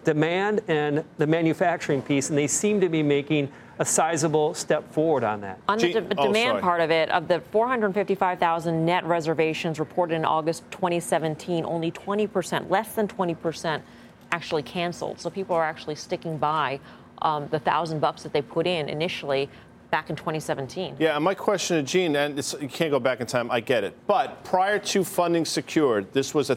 demand and the manufacturing piece, and they seem to be making a sizable step forward on that. On the demand part of it, of the 455,000 net reservations reported in August 2017, only 20%, less than 20%, actually canceled. So people are actually sticking by the $1,000 that they put in initially back in 2017. Yeah, and my question to Gene, and you can't go back in time, I get it. But prior to funding secured, this was a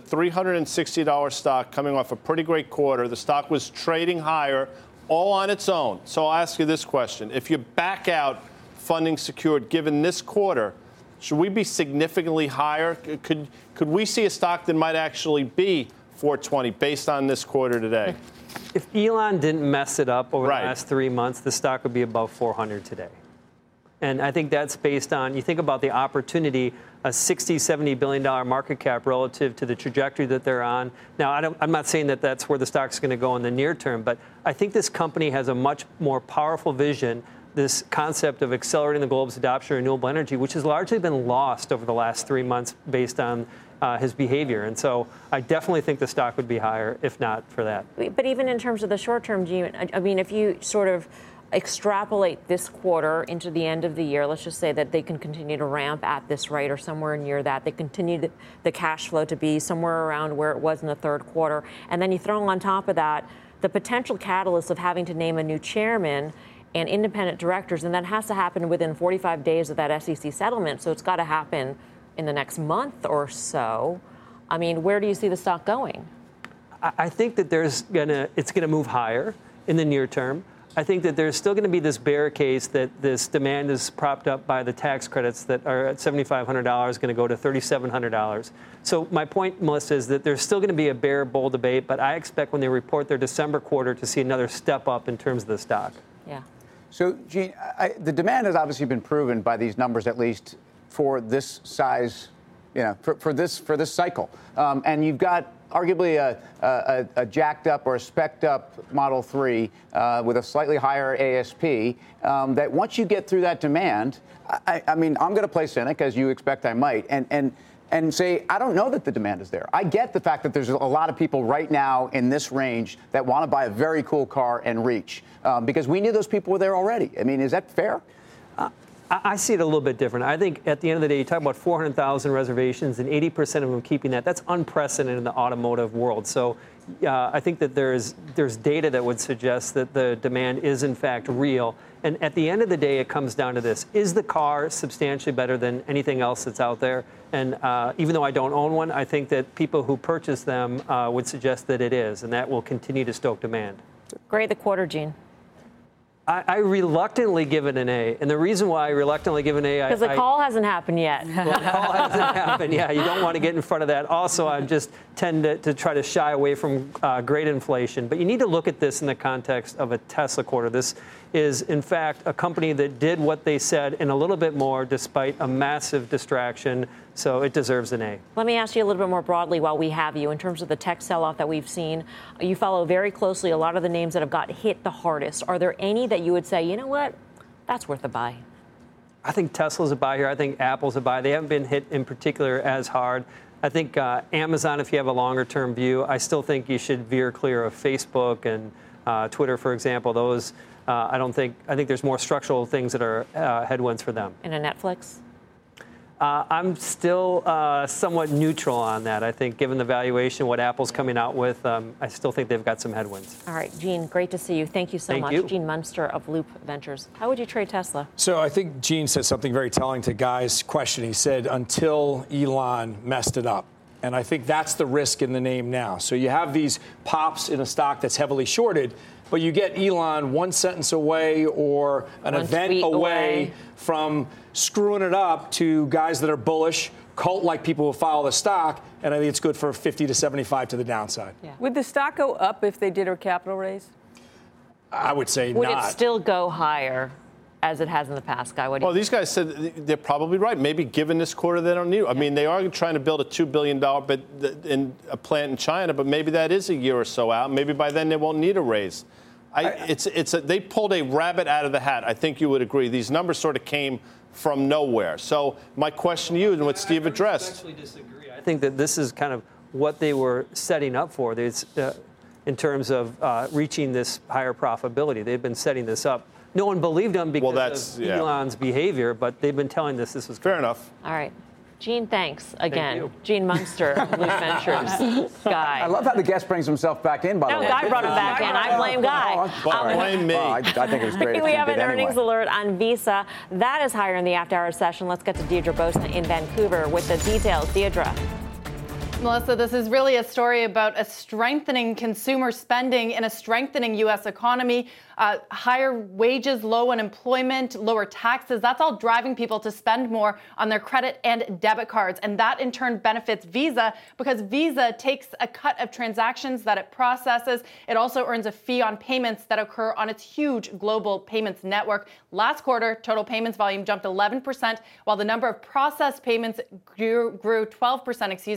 $360 stock coming off a pretty great quarter. The stock was trading higher, all on its own. So I'll ask you this question. If you back out funding secured, given this quarter, should we be significantly higher? Could we see a stock that might actually be 420 based on this quarter today? If Elon didn't mess it up over the last 3 months, the stock would be above 400 today. And I think that's based on, you think about the opportunity, a $60, $70 billion market cap relative to the trajectory that they're on. Now, I'm not saying that that's where the stock's going to go in the near term, but I think this company has a much more powerful vision, this concept of accelerating the globe's adoption of renewable energy, which has largely been lost over the last 3 months based on his behavior. And so I definitely think the stock would be higher if not for that. But even in terms of the short term, Gene, I mean, if you sort of extrapolate this quarter into the end of the year, let's just say that they can continue to ramp at this rate or somewhere near that. They continue the cash flow to be somewhere around where it was in the third quarter. And then you throw on top of that the potential catalyst of having to name a new chairman and independent directors, and that has to happen within 45 days of that SEC settlement. So it's got to happen in the next month or so. I mean, where do you see the stock going? I think that it's going to move higher in the near term. I think that there's still going to be this bear case that this demand is propped up by the tax credits that are at $7,500 going to go to $3,700. So my point, Melissa, is that there's still going to be a bear bull debate, but I expect when they report their December quarter to see another step up in terms of the stock. Yeah. So, Gene, the demand has obviously been proven by these numbers, at least for this size, for this cycle. And you've got arguably a jacked up or a specced up Model 3 with a slightly higher ASP, that once you get through that demand, I mean, I'm going to play cynic, as you expect I might, and say, I don't know that the demand is there. I get the fact that there's a lot of people right now in this range that want to buy a very cool car and reach, because we knew those people were there already. I mean, is that fair? I see it a little bit different. I think at the end of the day, you talk about 400,000 reservations and 80% of them keeping that. That's unprecedented in the automotive world. So I think that there's data that would suggest that the demand is, in fact, real. And at the end of the day, it comes down to this. Is the car substantially better than anything else that's out there? And even though I don't own one, I think that people who purchase them would suggest that it is, and that will continue to stoke demand. Grade the quarter, Gene. I reluctantly give it an A. And the reason why I reluctantly give an A... Because the call hasn't happened yet. Well, the call hasn't happened. Yeah, you don't want to get in front of that. Also, I just tend to try to shy away from great inflation. But you need to look at this in the context of a Tesla quarter. This is, in fact, a company that did what they said and a little bit more despite a massive distraction. So it deserves an A. Let me ask you a little bit more broadly while we have you. In terms of the tech sell-off that we've seen, you follow very closely a lot of the names that have got hit the hardest. Are there any that you would say, you know what, that's worth a buy? I think Tesla's a buy here. I think Apple's a buy. They haven't been hit in particular as hard. I think Amazon, if you have a longer-term view, I still think you should veer clear of Facebook and Twitter, for example. Those, I think there's more structural things that are headwinds for them. And a Netflix? I'm still somewhat neutral on that. I think given the valuation, what Apple's coming out with, I still think they've got some headwinds. All right, Gene, great to see you. Thank you so much. You. Gene Munster of Loop Ventures. How would you trade Tesla? So I think Gene said something very telling to Guy's question. He said, until Elon messed it up. And I think that's the risk in the name now. So you have these pops in a stock that's heavily shorted, but you get Elon one sentence away or an event away from screwing it up to guys that are bullish, cult-like people who follow the stock, and I think it's good for 50 to 75 to the downside. Yeah. Would the stock go up if they did a capital raise? I would say not. Would it still go higher as it has in the past, Guy? Well, these guys said they're probably right. Maybe given this quarter, they don't need it. I mean, they are trying to build a $2 billion in a plant in China, but maybe that is a year or so out. Maybe by then they won't need a raise. They pulled a rabbit out of the hat. I think you would agree. These numbers sort of came from nowhere. So my question to you, and what Steve addressed. I respectfully disagree. I think that this is kind of what they were setting up for. in terms of reaching this higher profitability. They've been setting this up. No one believed them because of Elon's behavior, but they've been telling this was fair enough. All right. Gene, thanks again. Thank Gene Munster, Loop Ventures. Guy. I love how the guest brings himself back in, by the way. No, Guy brought him back in. I blame Guy. Blame me. I think it was great. We have an earnings alert on Visa. That is higher in the after-hour session. Let's get to Deirdre Bosa in Vancouver with the details. Deirdre. Melissa, this is really a story about a strengthening consumer spending and a strengthening U.S. economy. Higher wages, low unemployment, lower taxes. That's all driving people to spend more on their credit and debit cards. And that in turn benefits Visa because Visa takes a cut of transactions that it processes. It also earns a fee on payments that occur on its huge global payments network. Last quarter, total payments volume jumped 11%, while the number of processed payments grew 12%,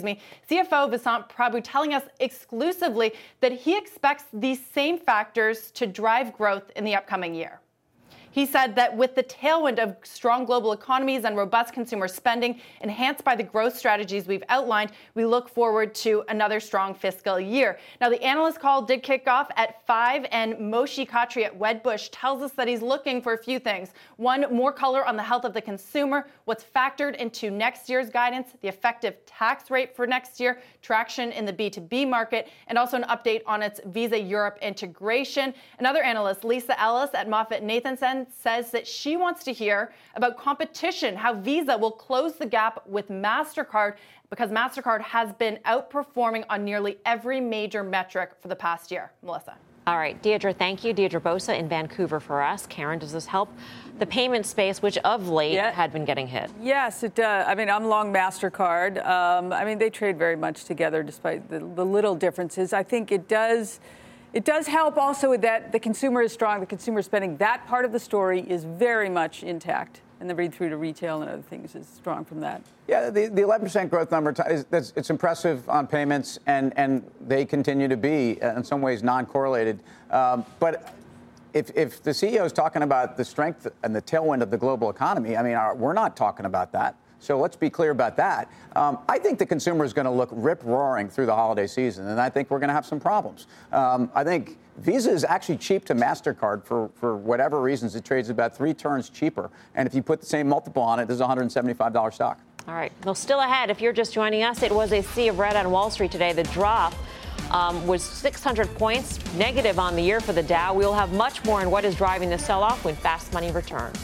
CFO Vasant Prabhu telling us exclusively that he expects these same factors to drive growth in the upcoming year. He said that with the tailwind of strong global economies and robust consumer spending enhanced by the growth strategies we've outlined, we look forward to another strong fiscal year. Now, the analyst call did kick off at 5, and Moshe Katri at Wedbush tells us that he's looking for a few things. One, more color on the health of the consumer, what's factored into next year's guidance, the effective tax rate for next year, traction in the B2B market, and also an update on its Visa Europe integration. Another analyst, Lisa Ellis at MoffettNathanson, says that she wants to hear about competition, how Visa will close the gap with MasterCard because MasterCard has been outperforming on nearly every major metric for the past year. Melissa. All right, Deirdre, thank you. Deirdre Bosa in Vancouver for us. Karen, does this help the payment space, which of late had been getting hit? Yes, it does. I mean, I'm long MasterCard. They trade very much together despite the little differences. I think it does help also with that the consumer is strong, the consumer spending. That part of the story is very much intact. And the read through to retail and other things is strong from that. Yeah, the 11% growth number, it's impressive on payments, and they continue to be, in some ways, non-correlated. But if the CEO is talking about the strength and the tailwind of the global economy, we're not talking about that. So let's be clear about that. I think the consumer is going to look rip-roaring through the holiday season, and I think we're going to have some problems. I think Visa is actually cheap to MasterCard for whatever reasons. It trades about 3 turns cheaper. And if you put the same multiple on it, this is a $175 stock. All right. Well, still ahead, if you're just joining us, it was a sea of red on Wall Street today. The drop was 600 points negative on the year for the Dow. We will have much more on what is driving the sell-off when Fast Money returns.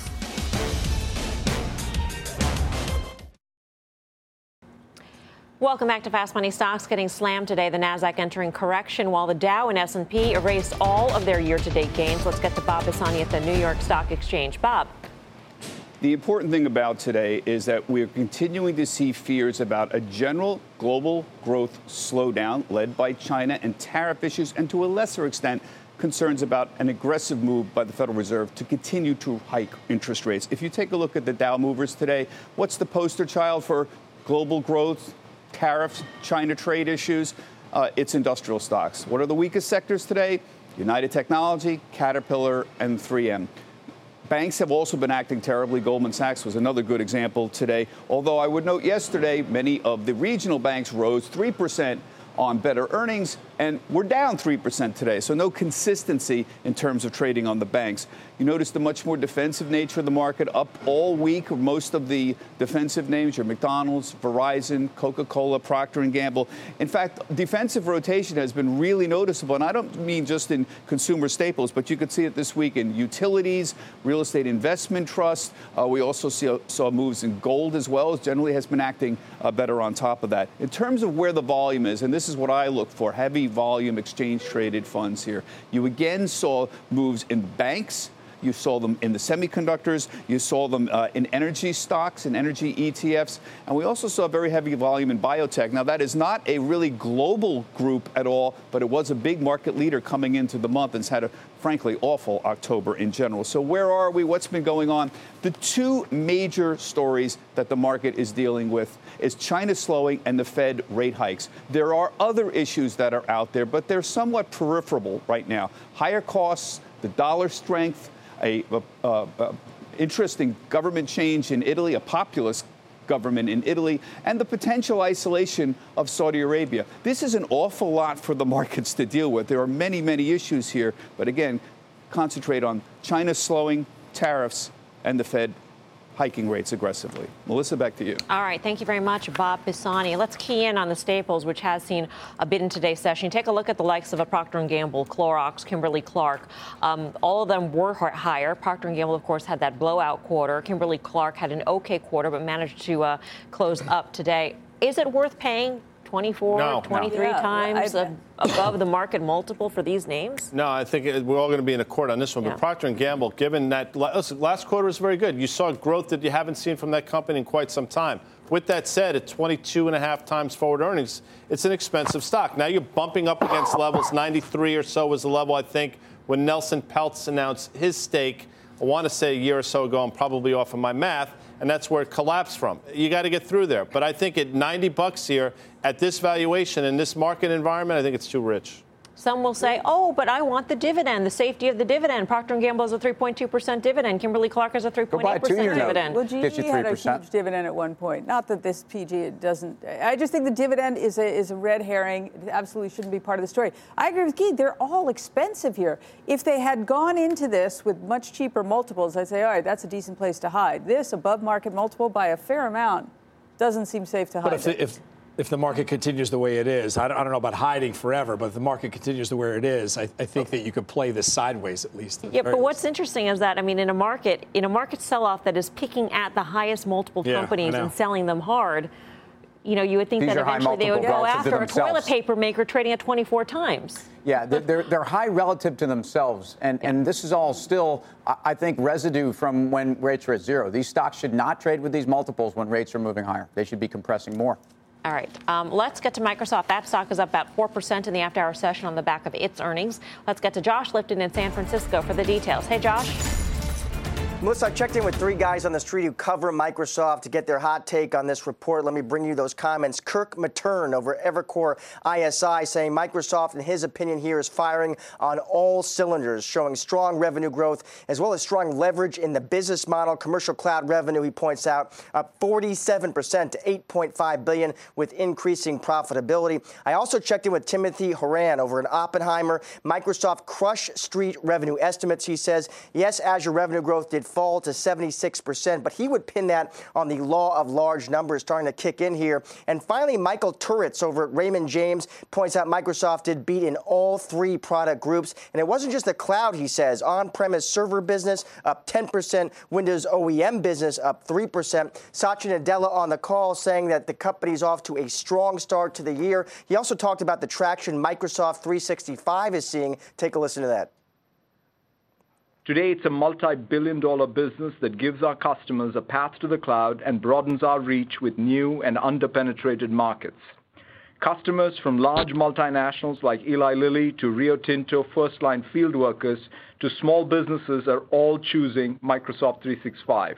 Welcome back to Fast Money. Stocks getting slammed today. The Nasdaq entering correction while the Dow and S&P erased all of their year-to-date gains. Let's get to Bob Pisani at the New York Stock Exchange. Bob. The important thing about today is that we're continuing to see fears about a general global growth slowdown led by China and tariff issues, and to a lesser extent, concerns about an aggressive move by the Federal Reserve to continue to hike interest rates. If you take a look at the Dow movers today, what's the poster child for global growth, tariffs, China trade issues? It's industrial stocks. What are the weakest sectors today? United Technology, Caterpillar, and 3M. Banks have also been acting terribly. Goldman Sachs was another good example today. Although I would note yesterday, many of the regional banks rose 3% on better earnings, and we're down 3% today. So no consistency in terms of trading on the banks. You notice the much more defensive nature of the market up all week. Most of the defensive names are McDonald's, Verizon, Coca-Cola, Procter & Gamble. In fact, defensive rotation has been really noticeable. And I don't mean just in consumer staples, but you could see it this week in utilities, real estate investment trust. We also saw moves in gold as well, as generally has been acting better on top of that. In terms of where the volume is, and this is what I look for, heavy volume exchange-traded funds here. You again saw moves in banks. You saw them in the semiconductors. You saw them in energy stocks and energy ETFs. And we also saw very heavy volume in biotech. Now, that is not a really global group at all, but it was a big market leader coming into the month and has had a, frankly, awful October in general. So where are we? What's been going on? The two major stories that the market is dealing with is China slowing and the Fed rate hikes. There are other issues that are out there, but they're somewhat peripheral right now. Higher costs, the dollar strength, a interesting government change in Italy, a populist government in Italy, and the potential isolation of Saudi Arabia. This is an awful lot for the markets to deal with. There are many, many issues here. But again, concentrate on China slowing, tariffs, and the Fed hiking rates aggressively. Melissa, back to you. All right. Thank you very much, Bob Pisani. Let's key in on the staples, which has seen a bid in today's session. Take a look at the likes of a Procter & Gamble, Clorox, Kimberly-Clark. All of them were higher. Procter & Gamble, of course, had that blowout quarter. Kimberly-Clark had an okay quarter, but managed to close up today. Is it worth paying 24, 23 times above the market multiple for these names? No, I think we're all going to be in accord on this one. But Procter & Gamble, given that last quarter was very good. You saw growth that you haven't seen from that company in quite some time. With that said, at 22.5 times forward earnings, it's an expensive stock. Now you're bumping up against levels. 93 or so was the level, I think, when Nelson Peltz announced his stake. I want to say a year or so ago. I'm probably off of my math. And that's where it collapsed from. You got to get through there. But I think at $90 here, at this valuation, in this market environment, I think it's too rich. Some will say, oh, but I want the dividend, the safety of the dividend. Procter & Gamble has a 3.2% dividend. Kimberly-Clark has a 3.8% dividend. Well, GE had a huge dividend at one point. Not that this PG doesn't. I just think the dividend is a red herring. It absolutely shouldn't be part of the story. I agree with Keith. They're all expensive here. If they had gone into this with much cheaper multiples, I'd say, all right, that's a decent place to hide. This above market multiple by a fair amount doesn't seem safe to hide. But if the market continues the way it is, I don't know about hiding forever, but if the market continues the way it is, I think that you could play this sideways at least. Yeah, but what's interesting is that, I mean, in a market sell-off that is picking at the highest multiple companies and selling them hard, you know, you would think that eventually they would go after a toilet paper maker trading at 24 times. Yeah, they're high relative to themselves. And this is all still, I think, residue from when rates were at zero. These stocks should not trade with these multiples when rates are moving higher. They should be compressing more. All right. Let's get to Microsoft. That stock is up about 4% in the after-hour session on the back of its earnings. Let's get to Josh Lipton in San Francisco for the details. Hey, Josh. Melissa, I checked in with three guys on the street who cover Microsoft to get their hot take on this report. Let me bring you those comments. Kirk Materne over Evercore ISI saying Microsoft, in his opinion here, is firing on all cylinders, showing strong revenue growth as well as strong leverage in the business model. Commercial cloud revenue, he points out, up 47% to $8.5 billion with increasing profitability. I also checked in with Timothy Horan over in Oppenheimer. Microsoft crushed street revenue estimates, he says. Yes, Azure revenue growth did fall to 76%, but he would pin that on the law of large numbers starting to kick in here. And finally, Michael Turits over at Raymond James points out Microsoft did beat in all three product groups. And it wasn't just the cloud, he says. On-premise server business up 10%, Windows OEM business up 3%. Satya Nadella on the call saying that the company's off to a strong start to the year. He also talked about the traction Microsoft 365 is seeing. Take a listen to that. Today, it's a multi-billion-dollar business that gives our customers a path to the cloud and broadens our reach with new and underpenetrated markets. Customers from large multinationals like Eli Lilly to Rio Tinto first-line field workers to small businesses are all choosing Microsoft 365.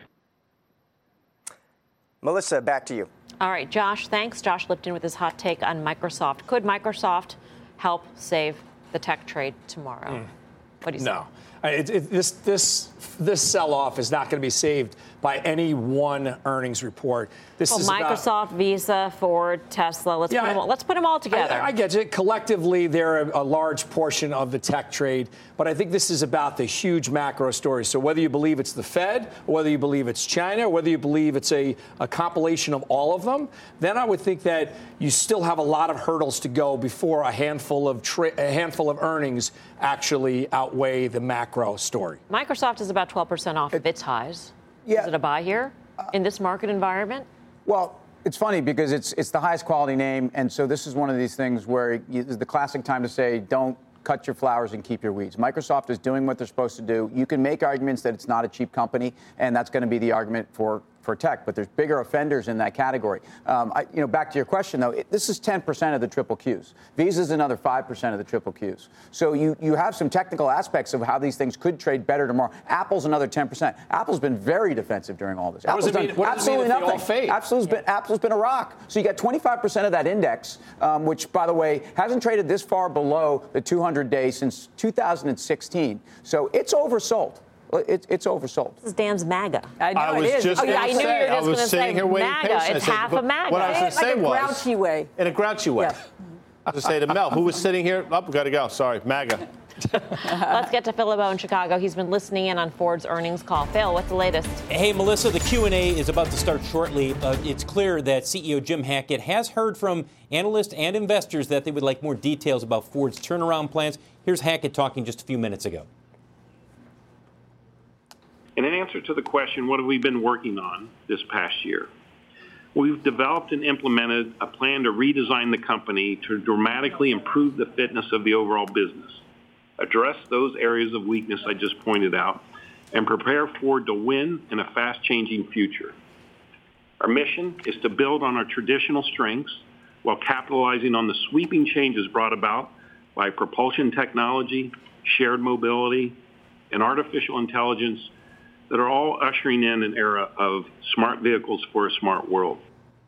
Melissa, back to you. All right, Josh, thanks. Josh Lipton with his hot take on Microsoft. Could Microsoft help save the tech trade tomorrow? What do you say? No. This sell-off is not going to be saved by any one earnings report. This is Microsoft, Visa, Ford, Tesla. Let's put them all together. I get it. Collectively, they're a large portion of the tech trade. But I think this is about the huge macro story. So whether you believe it's the Fed, or whether you believe it's China, or whether you believe it's a compilation of all of them, then I would think that you still have a lot of hurdles to go before a handful of earnings actually outweigh the macro story. Microsoft is about 12% off of its highs. Yeah. Is it a buy here in this market environment? Well, it's funny because it's the highest quality name, and so this is one of these things where it's the classic time to say don't cut your flowers and keep your weeds. Microsoft is doing what they're supposed to do. You can make arguments that it's not a cheap company, and that's going to be the argument for tech, but there's bigger offenders in that category. Back to your question, though, this is 10% of the triple Qs. Visa's another 5% of the triple Qs. So you have some technical aspects of how these things could trade better tomorrow. Apple's another 10%. Apple's been very defensive during all this. Apple's done absolutely nothing. Apple's been a rock. So you got 25% of that index, which, by the way, hasn't traded this far below the 200-day since 2016. So it's oversold. Well, it's oversold. This is Dan's MAGA. I know I was it is. just Oh, yeah, I knew you were just I was going to sitting say here waiting MAGA. patiently. It's I said, half a MAGA. What I was going to say like a was grouchy way. in a grouchy way. Yeah. I was going to say to Mel, who was sitting here? Oh, we got to go. Sorry, MAGA. Let's get to Phil LeBeau in Chicago. He's been listening in on Ford's earnings call. Phil, what's the latest? Hey, Melissa, the Q&A is about to start shortly. It's clear that CEO Jim Hackett has heard from analysts and investors that they would like more details about Ford's turnaround plans. Here's Hackett talking just a few minutes ago. In an answer to the question, what have we been working on this past year? We've developed and implemented a plan to redesign the company to dramatically improve the fitness of the overall business, address those areas of weakness I just pointed out, and prepare Ford to win in a fast-changing future. Our mission is to build on our traditional strengths while capitalizing on the sweeping changes brought about by propulsion technology, shared mobility, and artificial intelligence that are all ushering in an era of smart vehicles for a smart world.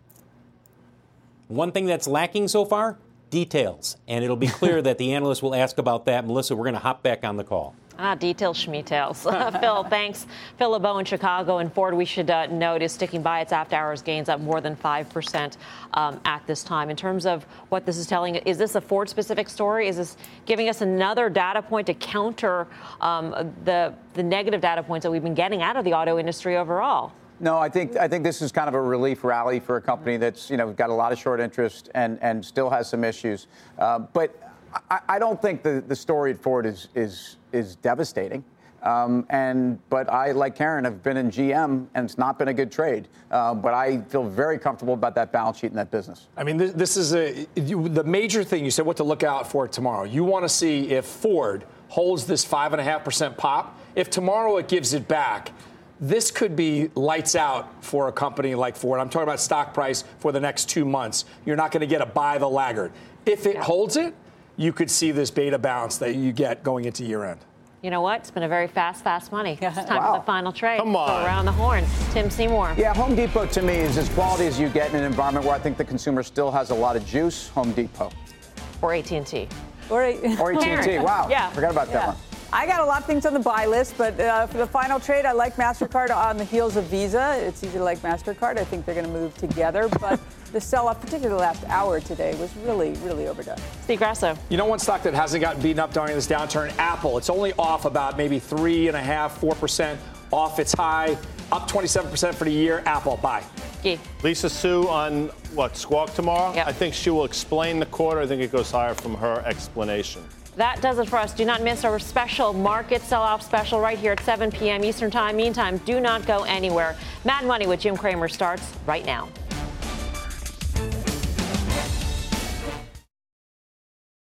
One thing that's lacking so far, details. And it'll be clear that the analysts will ask about that. Melissa, we're going to hop back on the call. Details, schmeetails. Phil, thanks. Phil LeBeau in Chicago. And Ford, we should note, is sticking by its after-hours gains up more than 5% at this time. In terms of what this is telling, is this a Ford-specific story? Is this giving us another data point to counter the negative data points that we've been getting out of the auto industry overall? No, I think this is kind of a relief rally for a company that's got a lot of short interest and still has some issues. But I don't think the story at Ford is devastating. But I, like Karen, have been in GM, and it's not been a good trade. But I feel very comfortable about that balance sheet in that business. I mean, this is the major thing. You said what to look out for tomorrow. You want to see if Ford holds this 5.5% pop. If tomorrow it gives it back, this could be lights out for a company like Ford. I'm talking about stock price for the next 2 months. You're not going to get a buy the laggard. If it holds it, you could see this beta bounce that you get going into year end. You know what? It's been a very fast money. It's time for the final trade. Come on. Go around the horn. Tim Seymour. Yeah, Home Depot to me is as quality as you get in an environment where I think the consumer still has a lot of juice. Home Depot. Or AT&T. Or AT&T. Wow. Yeah. Forgot about that one. I got a lot of things on the buy list, but for the final trade, I like MasterCard on the heels of Visa. It's easy to like MasterCard. I think they're going to move together. But the sell-off, particularly the last hour today, was really, really overdone. Steve Grasso. You know one stock that hasn't gotten beaten up during this downturn? Apple. It's only off about maybe 3.5%, 4% off its high, up 27% for the year. Apple, buy. Lisa Su on Squawk tomorrow? Yep. I think she will explain the quarter. I think it goes higher from her explanation. That does it for us. Do not miss our special market sell-off special right here at 7 p.m. Eastern Time. Meantime, do not go anywhere. Mad Money with Jim Cramer starts right now.